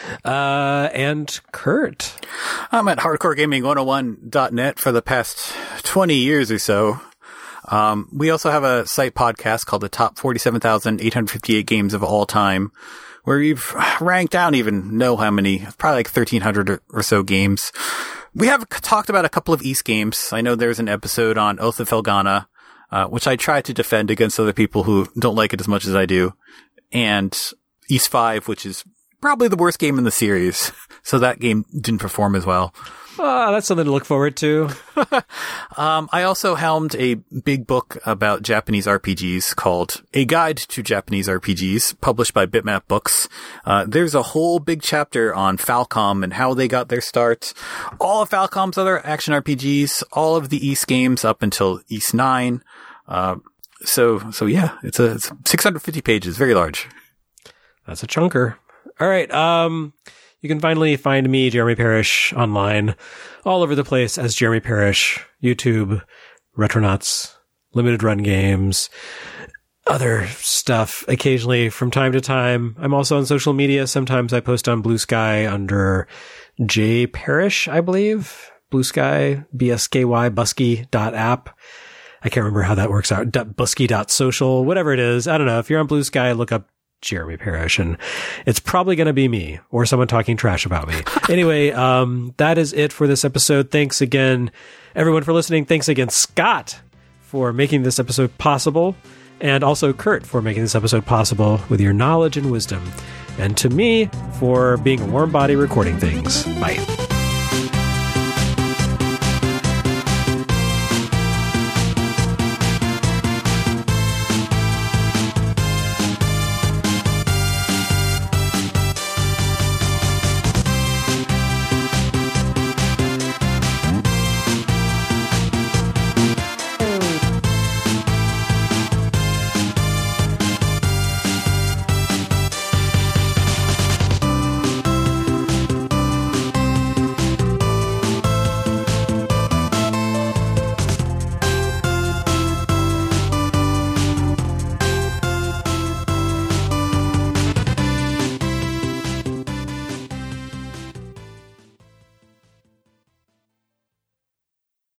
Uh, and Kurt? I'm at hardcore gaming one oh one dot net for the past twenty years or so. Um, we also have a site podcast called the Top forty-seven thousand eight hundred fifty-eight Games of All Time, where we've ranked down even know how many, probably like thirteen hundred or so games. We have talked about a couple of East games. I know there's an episode on Oath of Felghana, uh, which I try to defend against other people who don't like it as much as I do. And East five, which is probably the worst game in the series. So that game didn't perform as well. Oh, that's something to look forward to. um, I also helmed a big book about Japanese R P Gs called A Guide to Japanese R P Gs, published by Bitmap Books. Uh, there's a whole big chapter on Falcom and how they got their start. All of Falcom's other action R P Gs, all of the Ys games up until Ys nine. Uh, so, so yeah, it's a, it's six hundred fifty pages, very large. That's a chunker. All right. Um, You can finally find me, Jeremy Parrish, online, all over the place as Jeremy Parrish, YouTube, Retronauts, Limited Run Games, other stuff occasionally from time to time. I'm also on social media. Sometimes I post on Blue Sky under J Parrish, I believe. Blue Sky, B S K Y, busky dot app. I can't remember how that works out. busky dot social, whatever it is. I don't know. If you're on Blue Sky, look up Jeremy Parrish, and it's probably going to be me or someone talking trash about me. Anyway, um, that is it for this episode. Thanks again, everyone, for listening. Thanks again, Scott, for making this episode possible, and also Kurt for making this episode possible with your knowledge and wisdom, and to me for being a warm body recording things. Bye.